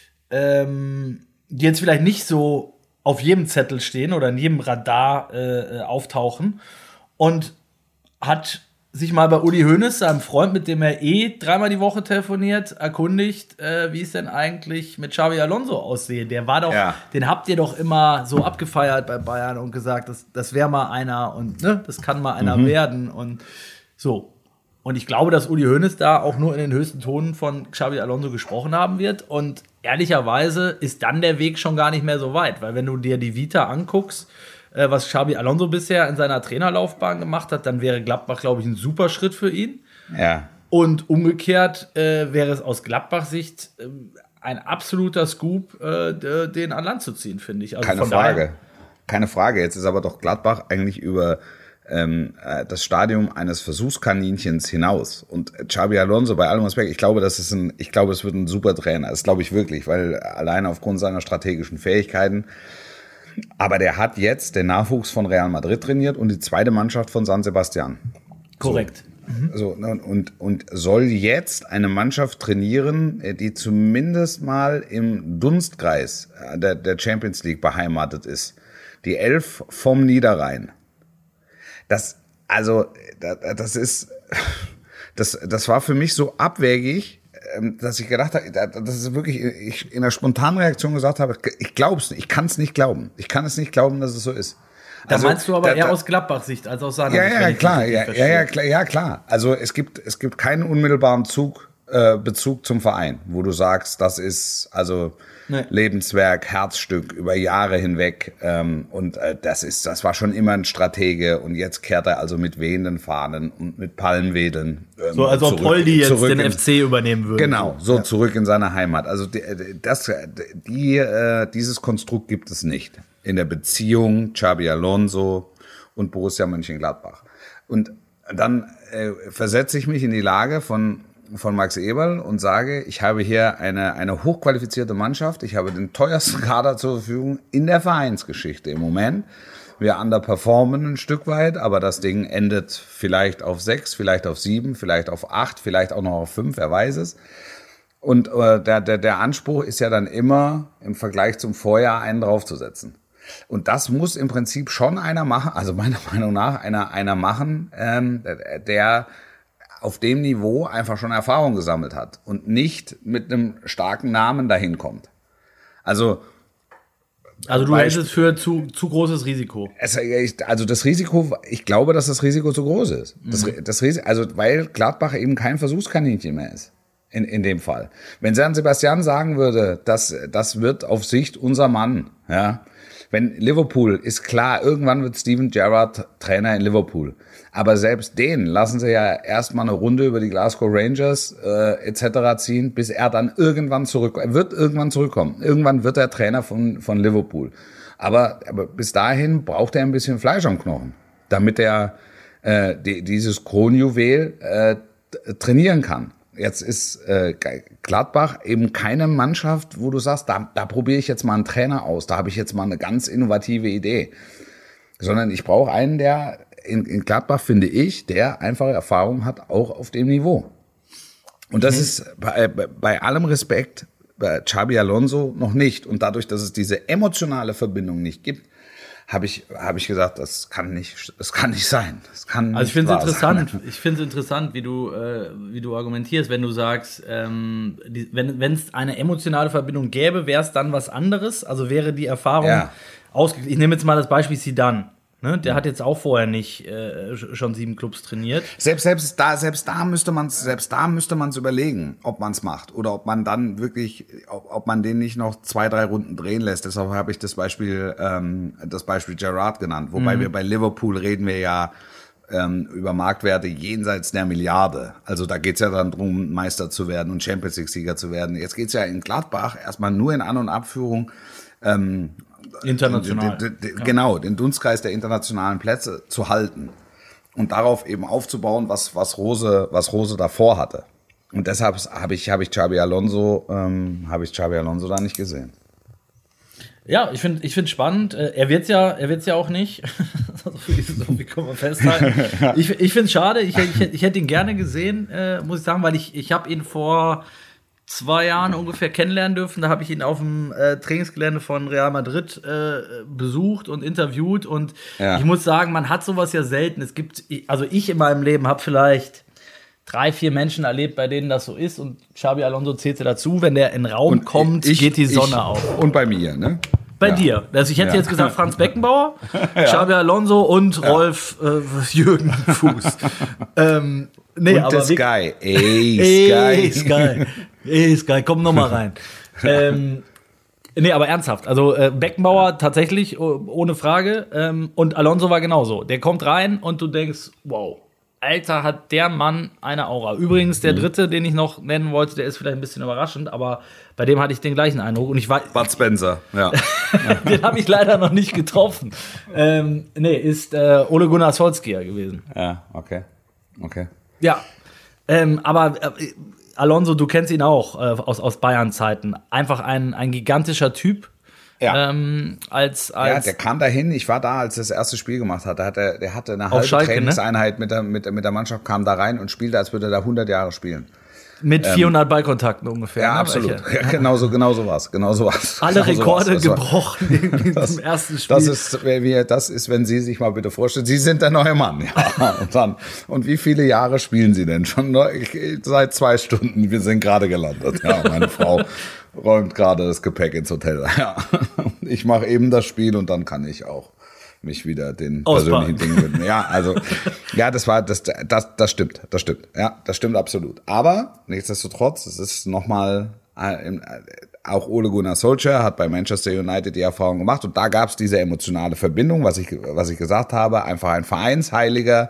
C: ähm, die jetzt vielleicht nicht so auf jedem Zettel stehen oder in jedem Radar äh, auftauchen und hat sich mal bei Uli Hoeneß, seinem Freund, mit dem er eh dreimal die Woche telefoniert, erkundigt, äh, wie es denn eigentlich mit Xabi Alonso aussehe. Der war doch, ja. den habt ihr doch immer so abgefeiert bei Bayern und gesagt, das, das wäre mal einer und ne, das kann mal einer mhm. werden und so. Und ich glaube, dass Uli Hoeneß da auch nur in den höchsten Tonen von Xabi Alonso gesprochen haben wird und ehrlicherweise ist dann der Weg schon gar nicht mehr so weit, weil wenn du dir die Vita anguckst, was Xabi Alonso bisher in seiner Trainerlaufbahn gemacht hat, dann wäre Gladbach, glaube ich, ein super Schritt für ihn.
D: Ja.
C: Und umgekehrt äh, wäre es aus Gladbachs-Sicht äh, ein absoluter Scoop, äh, den an Land zu ziehen, finde ich. Also
D: Keine Frage. Daher, Keine Frage. Jetzt ist aber doch Gladbach eigentlich über ähm, das Stadium eines Versuchskaninchens hinaus. Und Xabi Alonso, bei allem Respekt, ich glaube, das ist ein, ich glaube, es wird ein super Trainer. Das glaube ich wirklich, weil alleine aufgrund seiner strategischen Fähigkeiten. Aber der hat jetzt den Nachwuchs von Real Madrid trainiert und die zweite Mannschaft von San Sebastian.
C: Korrekt.
D: So, mhm. so und, und soll jetzt eine Mannschaft trainieren, die zumindest mal im Dunstkreis der, der Champions League beheimatet ist. Die Elf vom Niederrhein. Das, also, das ist, das, das war für mich so abwegig, dass ich gedacht habe, das ist wirklich, ich in der spontanen Reaktion gesagt habe, ich glaube es nicht, ich kann es nicht glauben. Ich kann es nicht glauben, dass es so ist.
C: Da also, meinst du aber da, eher da, aus Gladbach-Sicht als aus seiner
D: ja,
C: Sicht.
D: Ja, klar, ja, ja, ja, klar, ja, klar. Also es gibt, es gibt keinen unmittelbaren Zug, äh, Bezug zum Verein, wo du sagst, das ist also nee. Lebenswerk, Herzstück über Jahre hinweg. Ähm, und äh, das ist, das war schon immer ein Stratege. Und jetzt kehrt er also mit wehenden Fahnen und mit Palmwedeln. Ähm,
C: so, als ob Poldi jetzt den in, F C übernehmen würde.
D: Genau, so ja. zurück in seine Heimat. Also die, das, die, äh, dieses Konstrukt gibt es nicht in der Beziehung Xabi Alonso und Borussia Mönchengladbach. Und dann äh, versetze ich mich in die Lage von von Max Eberl und sage, ich habe hier eine, eine hochqualifizierte Mannschaft, ich habe den teuersten Kader zur Verfügung in der Vereinsgeschichte im Moment. Wir underperformen ein Stück weit, aber das Ding endet vielleicht auf sechs, vielleicht auf sieben, vielleicht auf acht, vielleicht auch noch auf fünf, wer weiß es. Und äh, der, der, der Anspruch ist ja dann immer, im Vergleich zum Vorjahr einen draufzusetzen. Und das muss im Prinzip schon einer machen, also meiner Meinung nach einer, einer machen, ähm, der auf dem Niveau einfach schon Erfahrung gesammelt hat und nicht mit einem starken Namen dahin kommt. Also,
C: also du hältst es für zu, zu großes Risiko.
D: Es, also das Risiko, ich glaube, dass das Risiko zu groß ist. Das, mhm. das Risiko, also weil Gladbach eben kein Versuchskaninchen mehr ist. In, in dem Fall. Wenn San Sebastian sagen würde, dass das wird auf Sicht unser Mann, ja. Wenn Liverpool ist klar, irgendwann wird Steven Gerrard Trainer in Liverpool. Aber selbst den lassen sie ja erstmal eine Runde über die Glasgow Rangers äh, et cetera ziehen, bis er dann irgendwann zurück, er wird irgendwann zurückkommen. Irgendwann wird er Trainer von von Liverpool. Aber, aber bis dahin braucht er ein bisschen Fleisch am Knochen, damit er äh, die, dieses Kronjuwel äh, trainieren kann. Jetzt ist äh, Gladbach eben keine Mannschaft, wo du sagst, da, da probiere ich jetzt mal einen Trainer aus, da habe ich jetzt mal eine ganz innovative Idee. Sondern ich brauche einen, der in, in Gladbach, finde ich, der einfache Erfahrung hat, auch auf dem Niveau. Und das mhm. ist bei, bei allem Respekt bei Xabi Alonso noch nicht. Und dadurch, dass es diese emotionale Verbindung nicht gibt, habe ich, habe ich gesagt, das kann nicht, das kann nicht sein. Das kann
C: also ich finde es interessant,
D: sein.
C: ich finde es interessant, wie du, äh, wie du argumentierst, wenn du sagst, ähm, die, wenn es eine emotionale Verbindung gäbe, wäre es dann was anderes. Also wäre die Erfahrung
D: ja.
C: ausgeglichen. Ich nehme jetzt mal das Beispiel Zidane. Ne, der hat jetzt auch vorher nicht äh, schon sieben Clubs trainiert.
D: Selbst, selbst da, selbst da müsste man es, selbst da müsste man es überlegen, ob man es macht oder ob man dann wirklich, ob, ob man den nicht noch zwei, drei Runden drehen lässt. Deshalb habe ich das Beispiel, ähm, das Beispiel Gerrard genannt. Wobei mhm. wir bei Liverpool reden wir ja ähm, über Marktwerte jenseits der Milliarde. Also da geht's ja dann drum, Meister zu werden und Champions League Sieger zu werden. Jetzt geht's ja in Gladbach erstmal nur in An- und Abführung. Ähm,
C: International.
D: Den, den, den, genau, den Dunstkreis der internationalen Plätze zu halten und darauf eben aufzubauen, was, was Rose, was Rose davor hatte. Und deshalb habe ich, habe ich Xabi Alonso, ähm, habe ich Xabi Alonso da nicht gesehen.
C: Ja, ich finde, ich finde spannend. Er wird's ja, er wird's ja auch nicht. So wie können wir festhalten. Ich, ich finde es schade. Ich, ich, ich hätte ihn gerne gesehen, äh, muss ich sagen, weil ich, ich habe ihn vor zwei Jahren ungefähr kennenlernen dürfen. Da habe ich ihn auf dem äh, Trainingsgelände von Real Madrid äh, besucht und interviewt. Und ja. ich muss sagen, man hat sowas ja selten. Es gibt, also ich in meinem Leben habe vielleicht drei, vier Menschen erlebt, bei denen das so ist. Und Xabi Alonso zählte dazu. Wenn der in den Raum und kommt, ich, geht die Sonne
D: ich,
C: auf.
D: Und bei mir, ne?
C: Bei
D: ja.
C: dir. Also ich hätte ja. jetzt gesagt Franz Beckenbauer,
D: ja.
C: Xabi Alonso und ja. Rolf äh, Jürgen Fuß. ähm, nee,
D: und
C: aber
D: der Sky. Ey,
C: Ey, Sky. Ey, Sky, komm noch mal rein. ähm, nee, aber ernsthaft. Also äh, Beckenbauer tatsächlich, oh, ohne Frage. Ähm, und Alonso war genauso. Der kommt rein und du denkst, wow, Alter, hat der Mann eine Aura. Übrigens, der dritte, den ich noch nennen wollte, der ist vielleicht ein bisschen überraschend, aber bei dem hatte ich den gleichen Eindruck. Und ich war,
D: Bud Spencer, ja.
C: Den habe ich leider noch nicht getroffen. Ähm, nee, ist äh, Ole Gunnar Solskjaer gewesen.
D: Ja, okay. Okay.
C: Ja, ähm, aber äh, Alonso, du kennst ihn auch äh, aus, aus Bayern-Zeiten. Einfach ein, ein gigantischer Typ.
D: Ja.
C: Ähm, als, als
D: ja, der kam dahin, ich war da, als er das erste Spiel gemacht hat. Der hatte, der hatte eine halbe
C: Schalke,
D: Trainingseinheit ne? mit, der, mit, mit der Mannschaft, kam da rein und spielte, als würde er da hundert Jahre spielen.
C: Mit vierhundert ähm, Ballkontakten ungefähr.
D: Ja,
C: ne?
D: absolut. Ja, genau so, genau so was. Genau so was.
C: Alle
D: genau
C: Rekorde
D: so
C: gebrochen in
D: das,
C: diesem ersten Spiel.
D: Das ist, wie, das ist, wenn Sie sich mal bitte vorstellen, Sie sind der neue Mann. Ja, und, dann, und wie viele Jahre spielen Sie denn schon? Seit zwei Stunden. Wir sind gerade gelandet. Ja, meine Frau räumt gerade das Gepäck ins Hotel. Ja. Ich mache eben das Spiel und dann kann ich auch mich wieder den persönlichen Dingen widmen. Ja, also, ja, das war, das, das, das stimmt, das stimmt. Ja, das stimmt absolut. Aber, nichtsdestotrotz, es ist nochmal, auch Ole Gunnar Solskjaer hat bei Manchester United die Erfahrung gemacht und da gab es diese emotionale Verbindung, was ich, was ich gesagt habe, einfach ein Vereinsheiliger,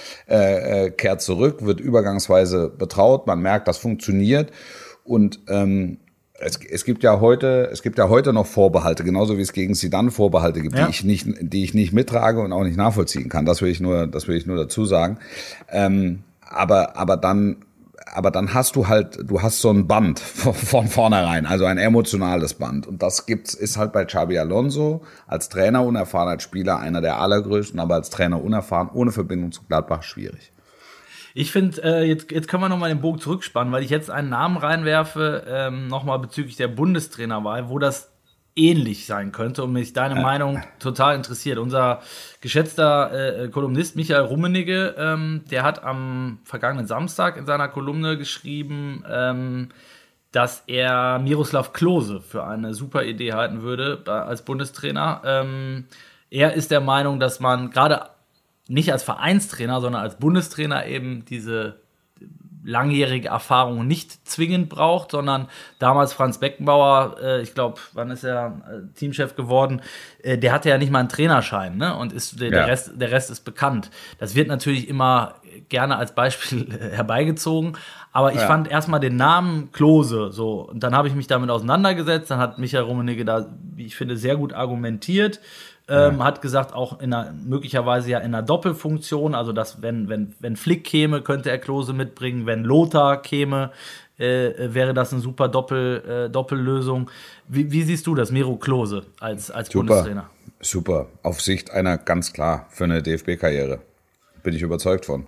D: äh, kehrt zurück, wird übergangsweise betraut, man merkt, das funktioniert und, ähm, Es, es gibt ja heute, es gibt ja heute noch Vorbehalte, genauso wie es gegen Zidane Vorbehalte gibt, ja. die ich nicht, die ich nicht mittrage und auch nicht nachvollziehen kann. Das will ich nur, das will ich nur dazu sagen. Ähm, aber, aber dann, aber dann hast du halt, du hast so ein Band von, von vornherein, also ein emotionales Band. Und das gibt's, ist halt bei Xabi Alonso als Trainer unerfahren, als Spieler einer der allergrößten, aber als Trainer unerfahren, ohne Verbindung zu Gladbach schwierig.
C: Ich finde, äh, jetzt, jetzt können wir nochmal den Bogen zurückspannen, weil ich jetzt einen Namen reinwerfe, ähm, nochmal bezüglich der Bundestrainerwahl, wo das ähnlich sein könnte und mich deine ja. Meinung total interessiert. Unser geschätzter äh, Kolumnist Michael Rummenigge, ähm, der hat am vergangenen Samstag in seiner Kolumne geschrieben, ähm, dass er Miroslav Klose für eine super Idee halten würde als Bundestrainer. Ähm, er ist der Meinung, dass man gerade nicht als Vereinstrainer, sondern als Bundestrainer eben diese langjährige Erfahrung nicht zwingend braucht, sondern damals Franz Beckenbauer, äh, ich glaube, wann ist er äh, Teamchef geworden, äh, der hatte ja nicht mal einen Trainerschein, ne? Und ist der, ja. der Rest, der Rest ist bekannt. Das wird natürlich immer gerne als Beispiel äh, herbeigezogen, aber ich ja. fand erstmal den Namen Klose so, und dann habe ich mich damit auseinandergesetzt, dann hat Michael Rummenigge da, wie ich finde, sehr gut argumentiert. Ähm, ja. Hat gesagt, auch in einer, möglicherweise ja in einer Doppelfunktion, also dass wenn, wenn, wenn Flick käme, könnte er Klose mitbringen, wenn Lothar käme, äh, wäre das eine super Doppel, äh, Doppellösung. Wie, wie siehst du das, Miro Klose als, als
D: super,
C: Bundestrainer?
D: Super, auf Sicht einer ganz klar für eine D F B-Karriere. Bin ich überzeugt von.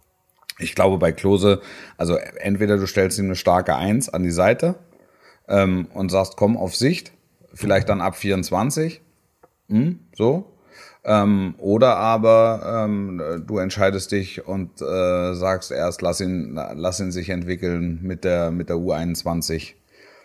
D: Ich glaube bei Klose, also entweder du stellst ihm eine starke Eins an die Seite ähm, und sagst, komm auf Sicht, vielleicht dann ab vierundzwanzig, Hm, so. Ähm, oder aber ähm, du entscheidest dich und äh, sagst erst, lass ihn, lass ihn sich entwickeln mit der, mit der U einundzwanzig.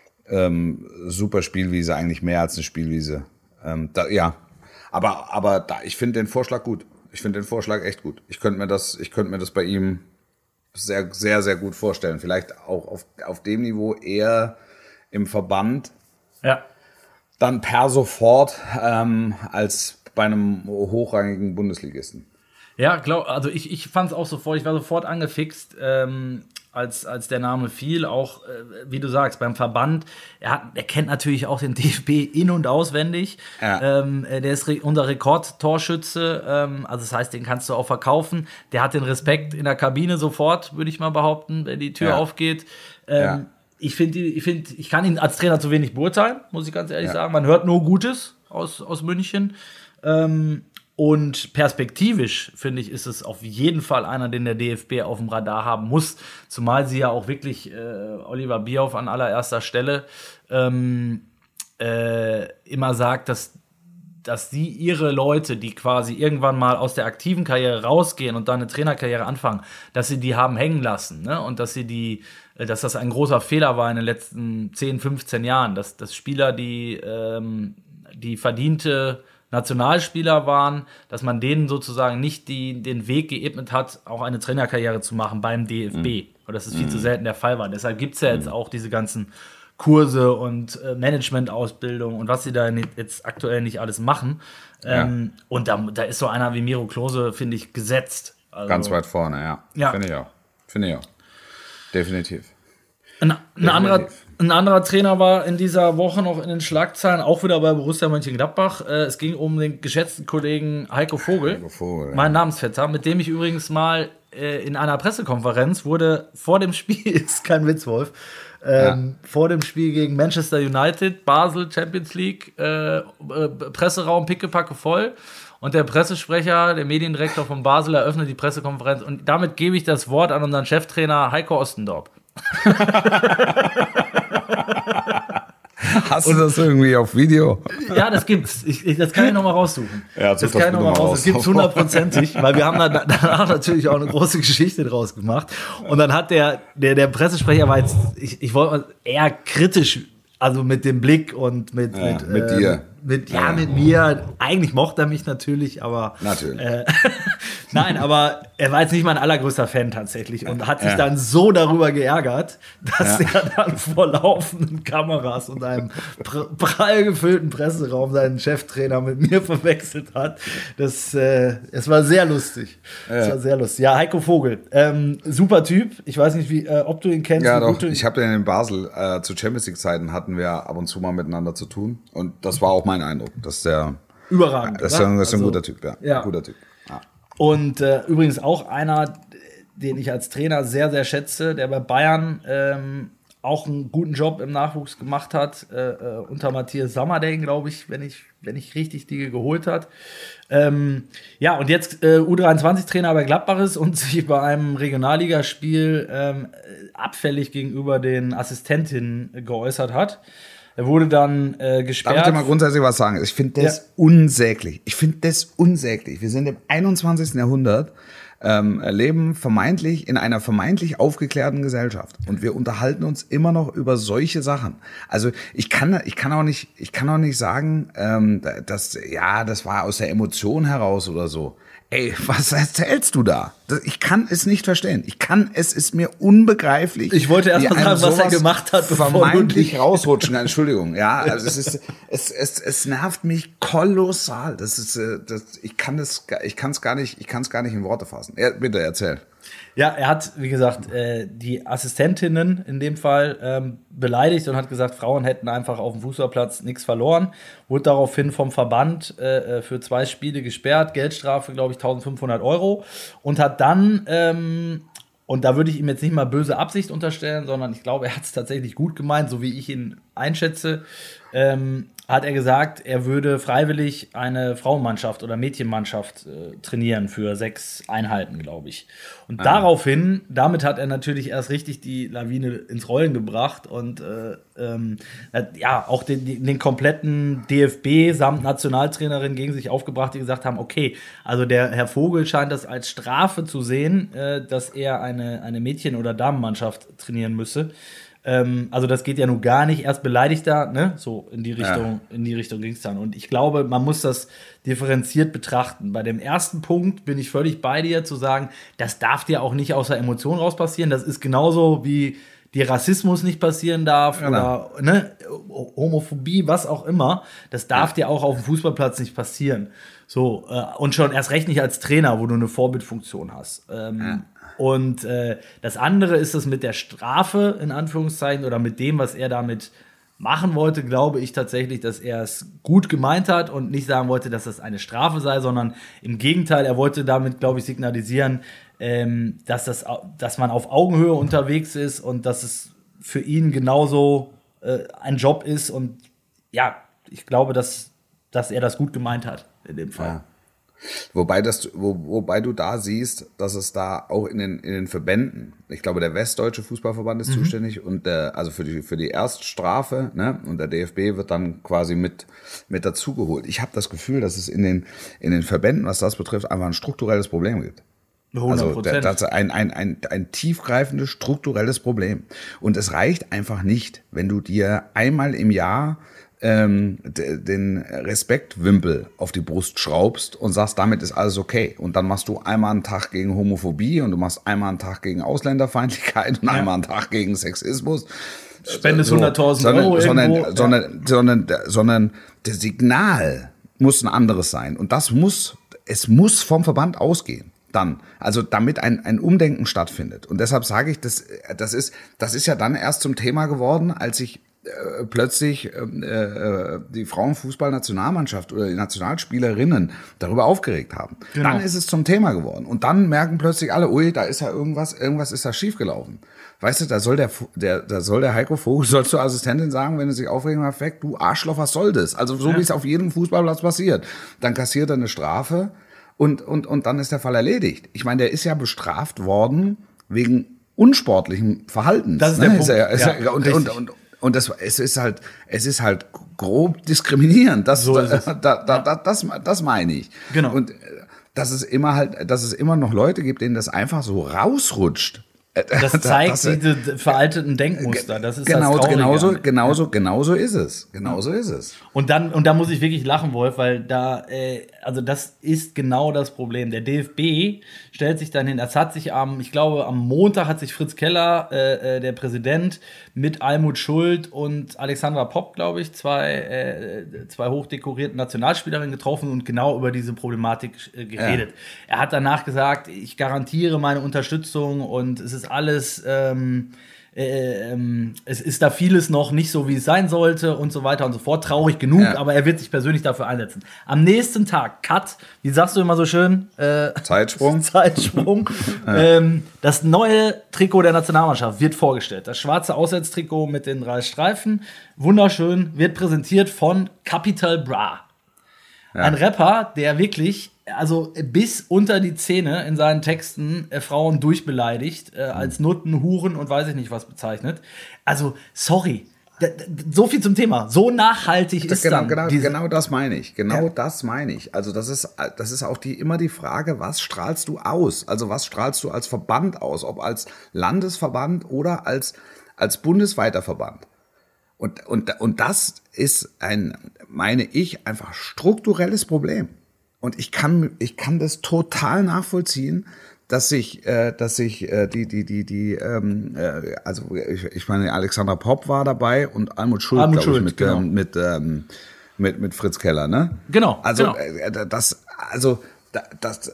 D: Ähm, super Spielwiese, eigentlich mehr als eine Spielwiese. Ähm, da, ja, aber, aber da, ich finde den Vorschlag gut. Ich finde den Vorschlag echt gut. Ich könnte mir das, ich könnte mir das bei ihm sehr, sehr, sehr gut vorstellen. Vielleicht auch auf, auf dem Niveau eher im Verband.
C: Ja.
D: Dann per sofort ähm, als bei einem hochrangigen Bundesligisten.
C: Ja, glaub, also ich, ich fand es auch sofort, ich war sofort angefixt, ähm, als, als der Name fiel, auch, äh, wie du sagst, beim Verband. Er, hat, er kennt natürlich auch den D F B in- und auswendig. Ja. Ähm, der ist re- unser Rekordtorschütze, ähm, also das heißt, den kannst du auch verkaufen. Der hat den Respekt in der Kabine sofort, würde ich mal behaupten, wenn die Tür ja. aufgeht. Ähm, ja. Ich finde, ich, find, ich kann ihn als Trainer zu wenig beurteilen, muss ich ganz ehrlich ja. sagen. Man hört nur Gutes aus, aus München. Ähm, und perspektivisch, finde ich, ist es auf jeden Fall einer, den der D F B auf dem Radar haben muss. Zumal sie ja auch wirklich äh, Oliver Bierhoff an allererster Stelle ähm, äh, immer sagt, dass, dass sie ihre Leute, die quasi irgendwann mal aus der aktiven Karriere rausgehen und dann eine Trainerkarriere anfangen, dass sie die haben hängen lassen, ne? Und dass sie die dass das ein großer Fehler war in den letzten zehn, fünfzehn Jahren, dass, dass Spieler, die, ähm, die verdiente Nationalspieler waren, dass man denen sozusagen nicht die, den Weg geebnet hat, auch eine Trainerkarriere zu machen beim D F B. Mhm. Und das ist viel mhm. zu selten der Fall war. Deshalb gibt es ja jetzt auch diese ganzen Kurse und äh, Management-Ausbildung und was sie da jetzt aktuell nicht alles machen. Ähm, ja. Und da, da ist so einer wie Miro Klose, finde ich, gesetzt. Also,
D: ganz weit vorne, ja. ja. Finde ich auch. Finde ich auch. Definitiv.
C: Ein, ein, Definitiv. Anderer, ein anderer Trainer war in dieser Woche noch in den Schlagzeilen, auch wieder bei Borussia Mönchengladbach. Äh, es ging um den geschätzten Kollegen Heiko Vogel, Heiko Vogel mein ja. Namensvetter, mit dem ich übrigens mal äh, in einer Pressekonferenz wurde, vor dem Spiel, ist kein Witz, Wolf, ähm, ja. vor dem Spiel gegen Manchester United, Basel, Champions League, äh, äh, Presseraum pickepacke voll. Und der Pressesprecher, der Mediendirektor von Basel, eröffnet die Pressekonferenz. Und damit gebe ich das Wort an unseren Cheftrainer Heiko Ostendorp.
D: Hast du das irgendwie auf Video?
C: Ja, das gibt's. Ich, ich, das kann ich nochmal raussuchen.
D: Ja,
C: das kann ich nochmal raus. Das gibt's hundertprozentig, weil wir haben da, danach natürlich auch eine große Geschichte draus gemacht. Und dann hat der, der, der Pressesprecher war jetzt, ich, ich wollte eher kritisch, also mit dem Blick und mit,
D: ja,
C: mit,
D: mit
C: äh,
D: dir.
C: Mit, ja, mit mir. Eigentlich mochte er mich natürlich, aber.
D: Natürlich.
C: Äh, nein, aber er war jetzt nicht mein allergrößter Fan tatsächlich und hat sich
D: ja.
C: dann so darüber geärgert, dass
D: ja.
C: er dann vor laufenden Kameras und einem pr- prall gefüllten Presseraum seinen Cheftrainer mit mir verwechselt hat. Das, äh, es war sehr lustig. Ja. Es war sehr lustig. Ja, Heiko Vogel. Ähm, super Typ. Ich weiß nicht, wie, äh, ob du ihn kennst.
D: Ja, doch. Ich habe den in Basel äh, zu Champions League-Zeiten hatten wir ab und zu mal miteinander zu tun. Und das war auch mein Eindruck, dass der
C: überragend.
D: Das ist ein, das ist ein also, guter Typ, ja.
C: ja.
D: Guter Typ. Ja.
C: Und äh, übrigens auch einer, den ich als Trainer sehr, sehr schätze, der bei Bayern ähm, auch einen guten Job im Nachwuchs gemacht hat, äh, äh, unter Matthias Sammerden, glaube ich, wenn ich, wenn ich richtig die geholt hat. Ähm, ja, und jetzt äh, U dreiundzwanzig-Trainer bei Gladbach ist und sich bei einem Regionalligaspiel ähm, abfällig gegenüber den Assistentinnen geäußert hat. Er wurde dann äh, gesperrt.
D: Darf ich dir mal grundsätzlich was sagen? Ich finde das ja. unsäglich. Ich finde das unsäglich. Wir sind im einundzwanzigsten Jahrhundert, ähm, leben vermeintlich in einer vermeintlich aufgeklärten Gesellschaft. Und wir unterhalten uns immer noch über solche Sachen. Also ich kann, ich kann auch nicht, ich kann auch nicht sagen, ähm, dass, ja, das war aus der Emotion heraus oder so. Ey, was erzählst du da? Ich kann es nicht verstehen. Ich kann, es ist mir unbegreiflich.
C: Ich wollte erst mal sagen, was er gemacht hat,
D: bevor vermeintlich rausrutschen. Entschuldigung. Ja, also es ist, es, es, es nervt mich kolossal. Das ist, das, ich kann das, ich kann es gar nicht, ich kann es gar nicht in Worte fassen. Ja, bitte erzähl.
C: Ja, er hat, wie gesagt, äh, die Assistentinnen in dem Fall ähm, beleidigt und hat gesagt, Frauen hätten einfach auf dem Fußballplatz nichts verloren. Wurde daraufhin vom Verband äh, für zwei Spiele gesperrt, Geldstrafe, glaube ich, eintausendfünfhundert Euro. Und hat dann, ähm, und da würde ich ihm jetzt nicht mal böse Absicht unterstellen, sondern ich glaube, er hat es tatsächlich gut gemeint, so wie ich ihn einschätze, ähm, hat er gesagt, er würde freiwillig eine Frauenmannschaft oder Mädchenmannschaft äh, trainieren für sechs Einheiten, glaube ich. Und ah. daraufhin, damit hat er natürlich erst richtig die Lawine ins Rollen gebracht und äh, ähm, ja, auch den, den kompletten D F B samt Nationaltrainerin gegen sich aufgebracht, die gesagt haben, okay, also der Herr Vogel scheint das als Strafe zu sehen, äh, dass er eine, eine Mädchen- oder Damenmannschaft trainieren müsse. Ähm, also das geht ja nun gar nicht. Erst beleidigt er, ne? So in die Richtung, ja. in die Richtung ging es dann. Und ich glaube, man muss das differenziert betrachten. Bei dem ersten Punkt bin ich völlig bei dir, zu sagen, das darf dir auch nicht aus der Emotion raus passieren. Das ist genauso wie dir Rassismus nicht passieren darf, genau. oder ne, Homophobie, was auch immer. Das darf ja. dir auch auf dem Fußballplatz nicht passieren. So, äh, und schon erst recht nicht als Trainer, wo du eine Vorbildfunktion hast. Ähm, ja. Und äh, das andere ist das mit der Strafe, in Anführungszeichen, oder mit dem, was er damit machen wollte, glaube ich tatsächlich, dass er es gut gemeint hat und nicht sagen wollte, dass das eine Strafe sei, sondern im Gegenteil, er wollte damit, glaube ich, signalisieren, ähm, dass, das, dass man auf Augenhöhe unterwegs ist und dass es für ihn genauso äh, ein Job ist. Und ja, ich glaube, dass, dass er das gut gemeint hat in dem Fall.
D: Ja. Wobei, das, wo, wobei du da siehst, dass es da auch in den, in den Verbänden, ich glaube, der Westdeutsche Fußballverband ist mhm. zuständig und der, also für die, für die Erststrafe, ne, und der D F B wird dann quasi mit, mit dazugeholt. Ich habe das Gefühl, dass es in den, in den Verbänden, was das betrifft, einfach ein strukturelles Problem gibt. hundert Prozent. Also das ist ein, ein, ein, ein tiefgreifendes strukturelles Problem. Und es reicht einfach nicht, wenn du dir einmal im Jahr Ähm, den Respektwimpel auf die Brust schraubst und sagst, damit ist alles okay. Und dann machst du einmal einen Tag gegen Homophobie und du machst einmal einen Tag gegen Ausländerfeindlichkeit und ja. einmal einen Tag gegen Sexismus.
C: Spendest so, hunderttausend Euro
D: sondern,
C: irgendwo.
D: Sondern,
C: ja.
D: sondern, sondern, sondern das Signal muss ein anderes sein. Und das muss, es muss vom Verband ausgehen. Dann, also damit ein, ein Umdenken stattfindet. Und deshalb sage ich, das, das ist, das ist ja dann erst zum Thema geworden, als ich Äh, plötzlich äh, die Frauenfußball-Nationalmannschaft oder die Nationalspielerinnen darüber aufgeregt haben. Genau. Dann ist es zum Thema geworden. Und dann merken plötzlich alle, ui, da ist ja irgendwas, irgendwas ist da schiefgelaufen. Weißt du, da soll der, der, da soll der Heiko Vogel, soll zur Assistentin sagen, wenn er sich aufregen macht, weg, du Arschloch, was soll das? Also so ja. wie es auf jedem Fußballplatz passiert. Dann kassiert er eine Strafe und, und, und dann ist der Fall erledigt. Ich meine, der ist ja bestraft worden wegen unsportlichem Verhalten.
C: Das ist der
D: ne?
C: Punkt.
D: Ist er, ist ja, er, und, und, und, Und das, es ist halt, es ist halt grob diskriminierend. Das,
C: so
D: da, da, da, da, das, das meine ich.
C: Genau.
D: Und dass es immer halt, dass es immer noch Leute gibt, denen das einfach so rausrutscht.
C: Das zeigt das, diese veralteten Denkmuster. Das ist
D: genau,
C: das
D: genauso, genauso, genauso ist es. Genauso ist es.
C: Und dann, und da muss ich wirklich lachen, Wolf, weil da, äh, also das ist genau das Problem. Der D F B stellt sich dann hin, das hat sich am, ich glaube, am Montag hat sich Fritz Keller, äh, der Präsident, mit Almut Schuld und Alexandra Popp, glaube ich, zwei, äh, zwei hochdekorierten Nationalspielerinnen getroffen und genau über diese Problematik äh, geredet. Ja. Er hat danach gesagt, ich garantiere meine Unterstützung und es ist alles, ähm, äh, ähm, es ist da vieles noch nicht so, wie es sein sollte und so weiter und so fort. Traurig genug, ja. aber er wird sich persönlich dafür einsetzen. Am nächsten Tag, Cut, wie sagst du immer so schön? Äh,
D: Zeitsprung.
C: Zeitsprung. ja. ähm, das neue Trikot der Nationalmannschaft wird vorgestellt. Das schwarze Auswärtstrikot mit den drei Streifen. Wunderschön, wird präsentiert von Capital Bra. Ja. Ein Rapper, der wirklich, also bis unter die Zähne in seinen Texten äh, Frauen durchbeleidigt, äh, als Nutten, Huren und weiß ich nicht was bezeichnet. Also, sorry, So viel zum Thema. So nachhaltig ist
D: genau,
C: dann
D: genau,
C: diese
D: genau das meine ich. Genau
C: Ja.
D: das meine ich. Also das ist, das ist auch die, immer die Frage, was strahlst du aus? Also was strahlst du als Verband aus? Ob als Landesverband oder als, als bundesweiter Verband? Und, und, und das ist ein, meine ich, einfach strukturelles Problem. Und ich kann, ich kann das total nachvollziehen, dass sich, äh, dass sich äh, die, die, die, die, ähm, äh, also ich, ich meine, Alexandra Popp war dabei und Almut Schuld,
C: Almut
D: glaube ich,
C: Schuld,
D: mit,
C: genau.
D: ähm, mit, ähm, mit, mit Fritz Keller, ne?
C: Genau,
D: Also
C: genau.
D: äh, das, also das,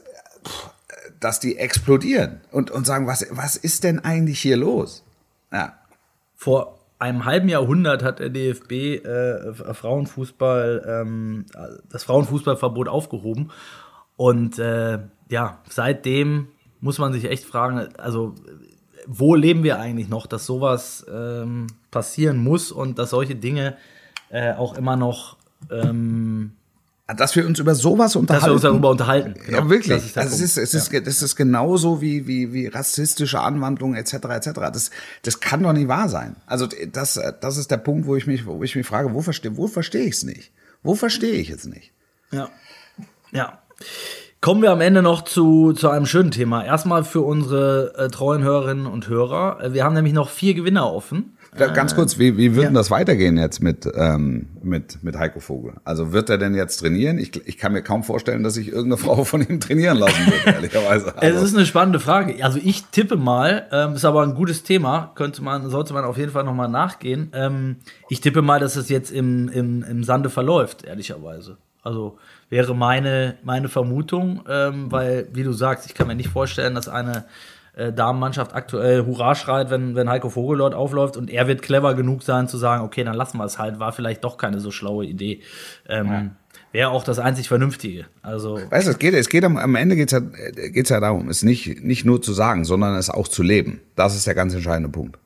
D: dass die explodieren und und sagen, was, was ist denn eigentlich hier los? Ja.
C: Vor einem halben Jahrhundert hat der D F B äh, Frauenfußball, ähm, das Frauenfußballverbot aufgehoben. Und äh, ja, seitdem muss man sich echt fragen, also wo leben wir eigentlich noch, dass sowas ähm, passieren muss und dass solche Dinge äh, auch immer noch ähm,
D: Dass wir uns über sowas unterhalten.
C: dass wir uns darüber unterhalten. Genau.
D: Ja, wirklich.
C: Das ist der
D: also es
C: Punkt.
D: ist, es ist, das ist genauso wie, wie, wie rassistische Anwandlungen et cetera et cetera. Das, das kann doch nicht wahr sein. Also das, das ist der Punkt, wo ich mich, wo ich mich frage, wo verstehe, wo verstehe ich es nicht? Wo verstehe ich es nicht?
C: Ja. Ja. Kommen wir am Ende noch zu, zu einem schönen Thema. Erstmal für unsere äh, treuen Hörerinnen und Hörer. Wir haben nämlich noch vier Gewinner offen.
D: Ja, ganz kurz, wie, wie wird
C: ja.
D: denn das weitergehen jetzt mit, ähm, mit, mit Heiko Vogel? Also wird er denn jetzt trainieren? Ich, ich kann mir kaum vorstellen, dass sich irgendeine Frau von ihm trainieren lassen wird, ehrlicherweise. Also.
C: Es ist eine spannende Frage. Also ich tippe mal, ähm, ist aber ein gutes Thema, könnte man, sollte man auf jeden Fall nochmal nachgehen. Ähm, ich tippe mal, dass es jetzt im, im, im Sande verläuft, ehrlicherweise. Also wäre meine, meine Vermutung, ähm, weil, wie du sagst, ich kann mir nicht vorstellen, dass eine äh, Damenmannschaft aktuell Hurra schreit, wenn, wenn Heiko Vogel dort aufläuft und er wird clever genug sein zu sagen, okay, dann lassen wir es halt, war vielleicht doch keine so schlaue Idee. Ähm, ja. Wäre auch das einzig Vernünftige. Also
D: weißt du, es geht, es geht am, am Ende geht's ja, geht's ja darum, es nicht, nicht nur zu sagen, sondern es auch zu leben. Das ist der ganz entscheidende Punkt.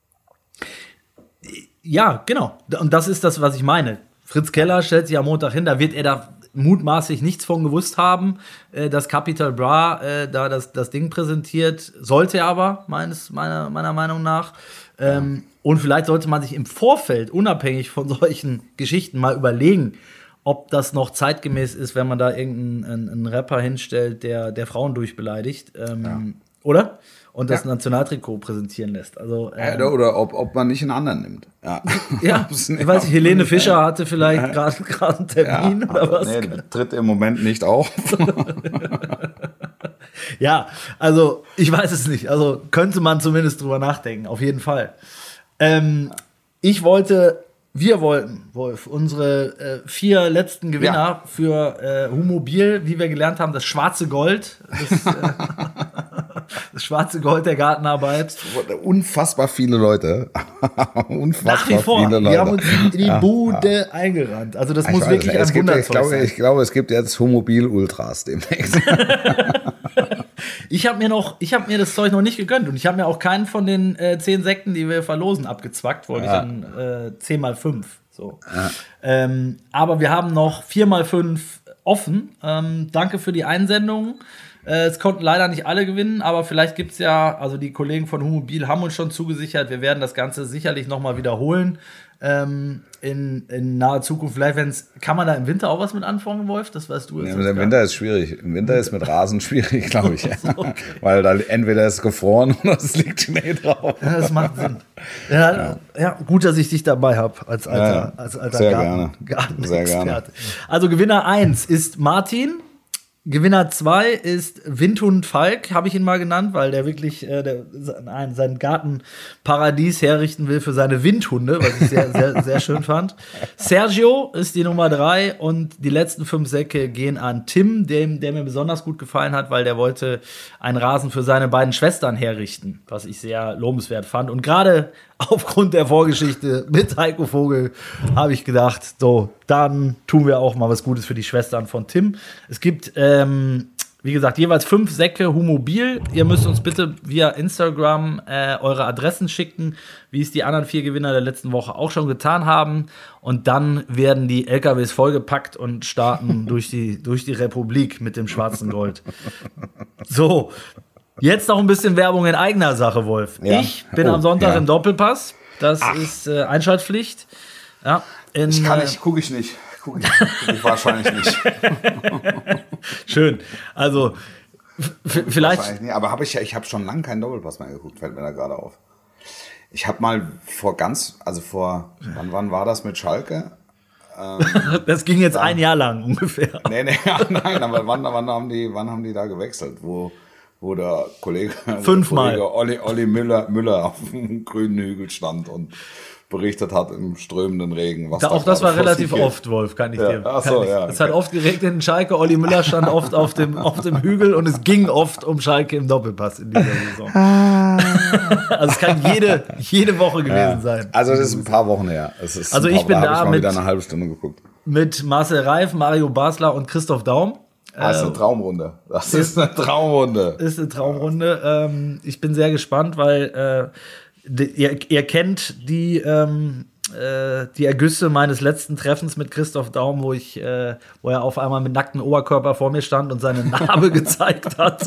C: Ja, genau. Und das ist das, was ich meine. Fritz Keller stellt sich am Montag hin, da wird er da mutmaßlich nichts von gewusst haben, äh, dass Capital Bra äh, da das, das Ding präsentiert, sollte er aber, meines, meiner, meiner Meinung nach. Ähm, ja. Und vielleicht sollte man sich im Vorfeld, unabhängig von solchen Geschichten, mal überlegen, ob das noch zeitgemäß ist, wenn man da irgendeinen einen, einen Rapper hinstellt, der, der Frauen durchbeleidigt. Ähm, ja. Oder? Und das ja. Nationaltrikot präsentieren lässt. Also, ähm,
D: ja, oder ob, ob man nicht einen anderen nimmt. Ja,
C: ja ich weiß nicht, Helene Fischer hatte vielleicht gerade gerade einen Termin ja, oder was.
D: Nee, tritt im Moment nicht auf.
C: Ja, also ich weiß es nicht. Also könnte man zumindest drüber nachdenken, auf jeden Fall. Ähm, ich wollte, wir wollten, Wolf, unsere äh, vier letzten Gewinner ja. für äh, Humobil, wie wir gelernt haben, das schwarze Gold. Das, äh, Das schwarze Gold der Gartenarbeit.
D: Unfassbar viele Leute. Unfassbar
C: Nach wie vor.
D: Viele Leute.
C: Wir haben uns in die Bude ja, ja. eingerannt. Also das ich muss weiß, wirklich ein
D: Wunderzeug
C: ich glaube,
D: sein. Ich glaube, es gibt jetzt Humobil-Ultras demnächst.
C: Ich habe mir noch, ich habe mir das Zeug noch nicht gegönnt und ich habe mir auch keinen von den äh, zehn Sekten, die wir verlosen, abgezwackt, wollte ja. ich dann äh, zehn mal fünf. So. Ja. Ähm, aber wir haben noch vier mal fünf offen. Ähm, danke für die Einsendungen. Äh, es konnten leider nicht alle gewinnen, aber vielleicht gibt's ja, also die Kollegen von Humobil haben uns schon zugesichert, wir werden das Ganze sicherlich nochmal wiederholen ähm, in, in naher Zukunft. Vielleicht, wenn's, kann man da im Winter auch was mit anfangen, Wolf? Das weißt du jetzt.
D: Ja, Im Winter ist schwierig. Im Winter ist mit Rasen schwierig, glaube ich. Okay. Weil da entweder ist gefroren oder es liegt Schnee drauf.
C: Ja, das macht Sinn. Ja, ja. ja gut, dass ich dich dabei habe als alter, ja, als alter
D: sehr
C: Garten,
D: gerne.
C: Garten
D: sehr gerne.
C: Also Gewinner eins ist Martin. Gewinner zwei ist Windhund Falk, habe ich ihn mal genannt, weil der wirklich äh, der, ein, sein Gartenparadies herrichten will für seine Windhunde, was ich sehr, sehr, sehr schön fand. Sergio ist die Nummer drei und die letzten fünf Säcke gehen an Tim, dem, der mir besonders gut gefallen hat, weil der wollte einen Rasen für seine beiden Schwestern herrichten, was ich sehr lobenswert fand. Und gerade aufgrund der Vorgeschichte mit Heiko Vogel habe ich gedacht, so, dann tun wir auch mal was Gutes für die Schwestern von Tim. Es gibt, ähm, wie gesagt, jeweils fünf Säcke Humobil. Ihr müsst uns bitte via Instagram äh, eure Adressen schicken, wie es die anderen vier Gewinner der letzten Woche auch schon getan haben. Und dann werden die L K Ws vollgepackt und starten durch die, durch die Republik mit dem schwarzen Gold. So. Jetzt noch ein bisschen Werbung in eigener Sache, Wolf. Ja. Ich bin am Sonntag ja. im Doppelpass. Das Ach. ist äh, Einschaltpflicht. Ja, in,
D: ich kann nicht, gucke ich nicht. Guck ich, guck ich wahrscheinlich nicht.
C: Schön. Also, f- vielleicht.
D: Wahrscheinlich nicht, aber habe ich ja, ich habe schon lange keinen Doppelpass mehr geguckt, fällt mir da gerade auf. Ich habe mal vor ganz, also vor, wann, wann war das mit Schalke?
C: Ähm, das ging jetzt da, ein Jahr lang ungefähr.
D: Nee, nee, nein, aber wann, wann, haben die, wann haben die da gewechselt? Wo, wo der Kollege,
C: Fünfmal.
D: Der Kollege Olli, Olli Müller, Müller auf dem grünen Hügel stand und berichtet hat im strömenden Regen. Was
C: da,
D: da
C: auch das war relativ
D: geht.
C: oft, Wolf, kann ich
D: ja.
C: dir.
D: Ach so,
C: ich,
D: ja,
C: es
D: okay.
C: hat oft geregnet in Schalke, Olli Müller stand oft auf dem, auf dem Hügel und es ging oft um Schalke im Doppelpass in dieser Saison. Also es kann jede, jede Woche gewesen ja. sein.
D: Also das ist ein paar Wochen her. Es ist
C: also
D: paar,
C: ich bin da,
D: da ich mal
C: mit,
D: wieder eine halbe Stunde geguckt.
C: Mit Marcel Reif, Mario Basler und Christoph Daum.
D: Das ist eine Traumrunde. Das ist eine Traumrunde.
C: Ist eine Traumrunde. Ähm, ich bin sehr gespannt, weil äh, die, ihr, ihr kennt die, ähm, äh, die Ergüsse meines letzten Treffens mit Christoph Daum, wo ich, äh, wo er auf einmal mit nacktem Oberkörper vor mir stand und seine Narbe gezeigt hat.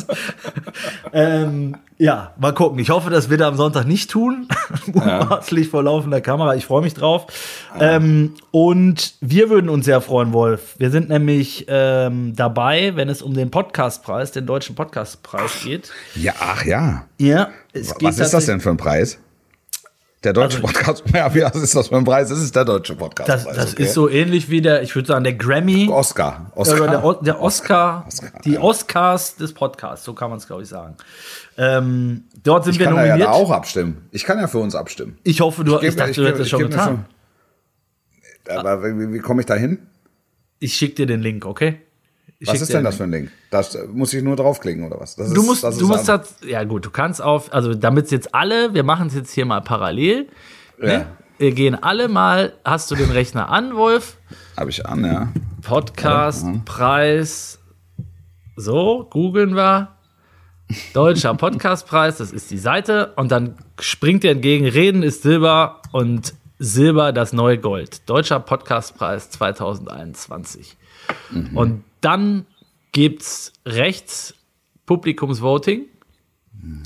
C: ähm, ja, mal gucken. Ich hoffe, das wird er am Sonntag nicht tun. Mutmaßlich ja. vor laufender Kamera. Ich freue mich drauf. Ja. Ähm, und wir würden uns sehr freuen, Wolf. Wir sind nämlich ähm, dabei, wenn es um den Podcastpreis, den deutschen Podcastpreis geht.
D: Ja, ach ja.
C: Ja. Es geht
D: Was ist das denn für ein Preis? Der deutsche also, Podcast, ja, was ist das für ein Preis? Das ist der deutsche Podcast.
C: Das, das okay. ist so ähnlich wie der, ich würde sagen, der Grammy.
D: Oscar. Oscar.
C: Oder der, der Oscar, Oscar. Die Oscars des Podcasts, so kann man es, glaube ich, sagen. Ähm, dort sind
D: ich
C: wir
D: kann
C: nominiert.
D: Ja da auch abstimmen. Ich kann ja für uns abstimmen.
C: Ich hoffe, du,
D: ich geb,
C: ich dachte,
D: ich
C: du
D: geb,
C: hättest es schon getan.
D: Schon, aber wie, wie komme ich da hin?
C: Ich schicke dir den Link, okay? Ich
D: was ist denn das für ein Link? Da muss ich nur draufklicken oder was? Das
C: du
D: ist,
C: musst,
D: das
C: du musst das, ja gut, du kannst auf, also damit es jetzt alle, wir machen es jetzt hier mal parallel. Ja. Ne? Wir gehen alle mal, hast du den Rechner an, Wolf?
D: Habe ich an, ja.
C: Podcastpreis, so, googeln wir. Deutscher Podcastpreis, das ist die Seite. Und dann springt dir entgegen, Reden ist Silber und Silber das neue Gold. Deutscher Podcastpreis zwanzig einundzwanzig. Mhm. Und dann gibt's rechts Publikumsvoting. Mhm.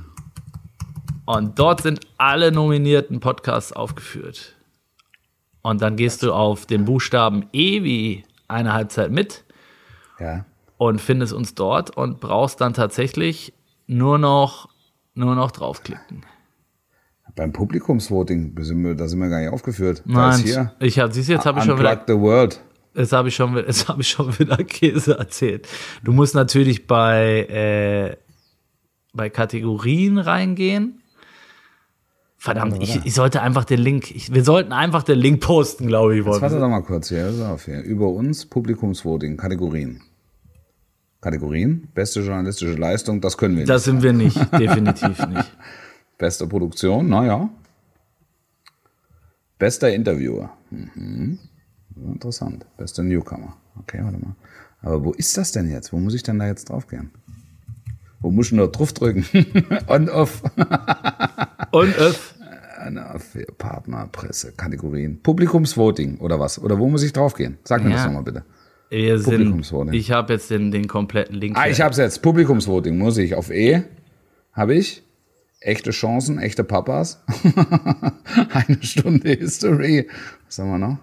C: Und dort sind alle nominierten Podcasts aufgeführt. Und dann gehst du auf den Buchstaben E wie eine Halbzeit mit
D: ja.
C: und findest uns dort und brauchst dann tatsächlich nur noch, nur noch draufklicken.
D: Beim Publikumsvoting, da sind wir, da sind wir gar nicht aufgeführt.
C: Nein, da ist hier ich hab, siehst du, jetzt habe ich schon wieder
D: the World.
C: Jetzt habe ich, hab ich schon wieder Käse erzählt. Du musst natürlich bei, äh, bei Kategorien reingehen. Verdammt, ich, ich sollte einfach den Link, ich, wir sollten einfach den Link posten, glaube ich.
D: Jetzt warte doch mal kurz hier, auf hier. Über uns, Publikumsvoting, Kategorien. Kategorien, beste journalistische Leistung, das können wir nicht.
C: Das sind wir nicht, definitiv nicht.
D: Beste Produktion, naja. Bester Interviewer. Mhm. Interessant. Bester Newcomer. Okay, warte mal. Aber wo ist das denn jetzt? Wo muss ich denn da jetzt drauf gehen? Wo muss ich nur drauf drücken? On, off.
C: On, off.
D: Für Partner, Presse, Kategorien. Publikumsvoting oder was? Oder wo muss ich drauf gehen? Sag mir ja. das nochmal bitte.
C: Wir sind, ich habe jetzt den, den kompletten Link.
D: Ah, ich habe es jetzt. Publikumsvoting muss ich auf E. Habe ich. Echte Chancen, echte Papas. Eine Stunde History. Was haben wir noch?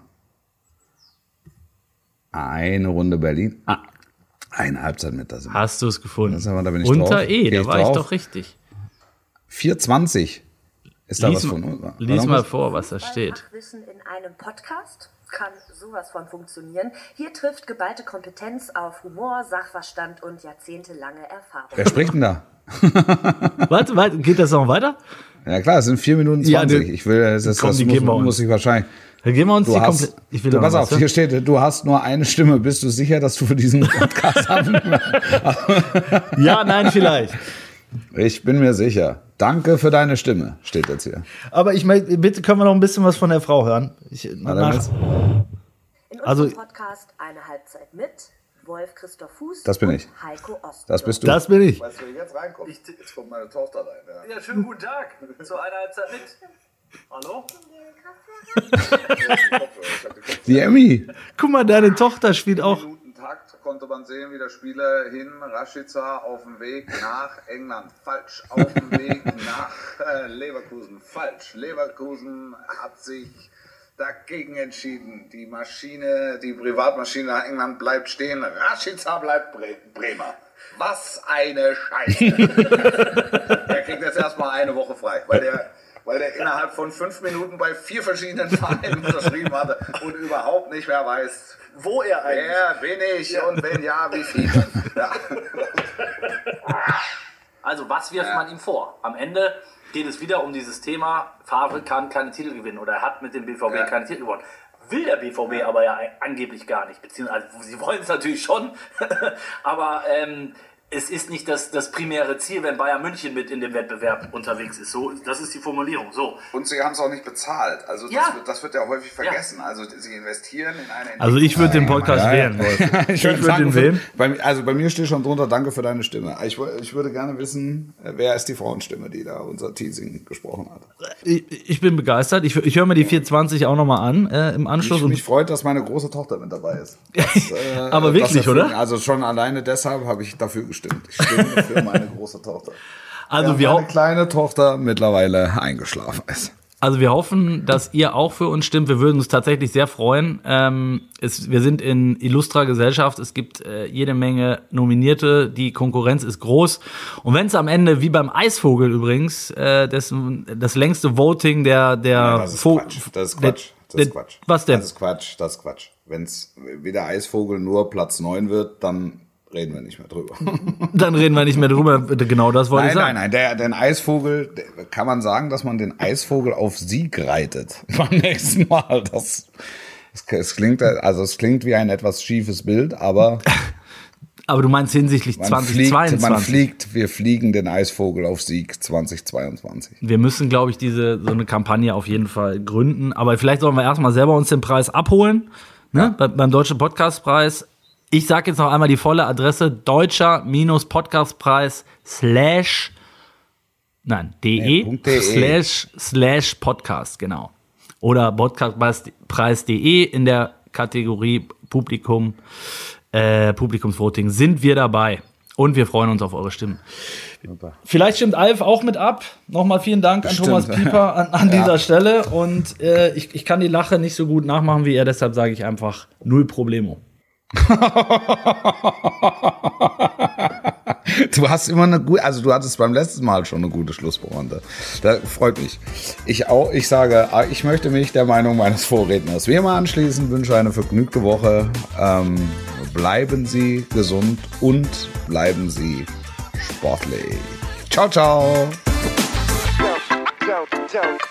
D: Eine Runde Berlin. Ah, eine Halbzeit mit. Das
C: Hast du es gefunden?
D: Das aber, da bin ich
C: Unter
D: drauf.
C: E,
D: Geh
C: da
D: ich
C: war
D: drauf.
C: ich doch richtig.
D: vier zwanzig. Ist da
C: lies
D: was von uns?
C: Lies mal vor, was da steht.
E: Fachwissen in einem Podcast kann sowas von funktionieren. Hier trifft geballte Kompetenz auf Humor, Sachverstand und jahrzehntelange Erfahrung.
D: Wer spricht denn da?
C: Warte, warte, geht das noch weiter?
D: Ja klar, es sind vier Minuten zwanzig. Ja, ich will, das, das,
C: komm,
D: das
C: die
D: muss,
C: geben wir uns.
D: muss ich wahrscheinlich.
C: Dann geben wir uns
D: du
C: die
D: hast,
C: komplett. Ich will
D: du, pass auf,
C: was,
D: hier steht, du hast nur eine Stimme. Bist du sicher, dass du für diesen Podcast haben?
C: Ja, nein, vielleicht.
D: Ich bin mir sicher. Danke für deine Stimme, steht jetzt hier.
C: Aber ich möchte, bitte können wir noch ein bisschen was von der Frau hören. Ich, nach,
E: In unserem also, Podcast Eine Halbzeit mit Wolf Christoph Fuß
D: das bin ich.
E: und Heiko Ost.
D: Das bist du.
C: Das bin ich.
D: Weißt du, wie jetzt reinkommt? Ich, jetzt kommt meine Tochter rein.
C: Ja, ja schönen guten Tag. Zu Einer Halbzeit mit. Hallo?
D: Die Emmy.
C: Guck mal, deine Tochter spielt auch.
D: Takt konnte man dann sehen, wie der Spieler hin, Rashica auf dem Weg nach England, falsch, auf dem Weg nach äh, Leverkusen, falsch. Leverkusen hat sich dagegen entschieden. Die Maschine, die Privatmaschine nach England bleibt stehen, Rashica bleibt Bre- Bremer. Was eine Scheiße. Der kriegt jetzt erstmal eine Woche frei, weil der, weil der innerhalb von fünf Minuten bei vier verschiedenen Vereinen unterschrieben hatte und überhaupt nicht mehr weiß,
F: wo er eigentlich
D: wer bin ich ja. und wenn ja, wie viel. Ja.
F: Also was wirft ja. man ihm vor? Am Ende geht es wieder um dieses Thema, Favre kann keine Titel gewinnen oder er hat mit dem B V B ja. keine Titel gewonnen. Will der B V B ja. aber ja angeblich gar nicht, beziehungsweise also, sie wollen es natürlich schon, aber ähm, es ist nicht das, das primäre Ziel, wenn Bayern München mit in dem Wettbewerb unterwegs ist. So, das ist die Formulierung. So.
D: Und sie haben es auch nicht bezahlt. Also das,
F: ja.
D: wird, das wird ja häufig vergessen. Ja. Also sie investieren in eine...
C: Also ich würde den Podcast ja, wählen.
D: Ja. ich würde den wählen. Bei, also bei mir steht schon drunter, danke für deine Stimme. Ich, ich würde gerne wissen, wer ist die Frauenstimme, die da unser Teasing gesprochen hat.
C: Ich, ich bin begeistert. Ich, ich höre mir die vierhundertzwanzig auch nochmal an äh, im Anschluss.
D: Ich, mich freut, dass meine große Tochter mit dabei ist. Das, äh,
C: Aber wirklich, oder?
D: Also schon alleine deshalb habe ich dafür gestimmt. Ich stimme für meine große Tochter.
C: Also
D: ja,
C: wir
D: meine kleine Tochter mittlerweile eingeschlafen ist.
C: Also wir hoffen, dass ihr auch für uns stimmt. Wir würden uns tatsächlich sehr freuen. Ähm, es, wir sind in illustrer Gesellschaft. Es gibt äh, jede Menge Nominierte. Die Konkurrenz ist groß. Und wenn es am Ende, wie beim Eisvogel übrigens, äh, das, das längste Voting der... der
D: ja, das ist
C: Vo-
D: Quatsch. Das ist Quatsch. Das ist Quatsch.
C: Was denn?
D: Das ist Quatsch. Das ist Quatsch. Wenn es wie der Eisvogel nur Platz neun wird, dann... reden wir nicht mehr drüber.
C: Dann reden wir nicht mehr drüber. Genau das wollte
D: nein,
C: ich sagen.
D: Nein, nein, nein. Den Eisvogel, der, kann man sagen, dass man den Eisvogel auf Sieg reitet beim nächsten Mal. Das, es klingt, also es klingt wie ein etwas schiefes Bild, aber...
C: aber du meinst hinsichtlich
D: man
C: zwanzig zweiundzwanzig?
D: Fliegt, man fliegt, wir fliegen den Eisvogel auf Sieg zwanzig zweiundzwanzig.
C: Wir müssen, glaube ich, diese so eine Kampagne auf jeden Fall gründen. Aber vielleicht sollen wir erstmal selber uns den Preis abholen. Ne? Ja. Be- beim Deutschen Podcastpreis. Ich sage jetzt noch einmal die volle Adresse, deutscher-podcastpreis slash, nein, de,
D: nee, de.
C: slash, slash Podcast, genau. Oder podcastpreis.de in der Kategorie Publikum, äh, Publikumsvoting sind wir dabei. Und wir freuen uns auf eure Stimmen. Super. Vielleicht stimmt Alf auch mit ab. Nochmal vielen Dank an Thomas Pieper an, an ja. dieser Stelle. Und äh, ich, ich kann die Lache nicht so gut nachmachen wie er, deshalb sage ich einfach null Problemo.
D: Du hast immer eine gute, also du hattest beim letzten Mal schon eine gute Schlusspointe. Das freut mich. Ich auch, ich sage, ich möchte mich der Meinung meines Vorredners wie immer anschließen, wünsche eine vergnügte Woche. Ähm, bleiben Sie gesund und bleiben Sie sportlich. Ciao, ciao. Ciao, ciao, ciao.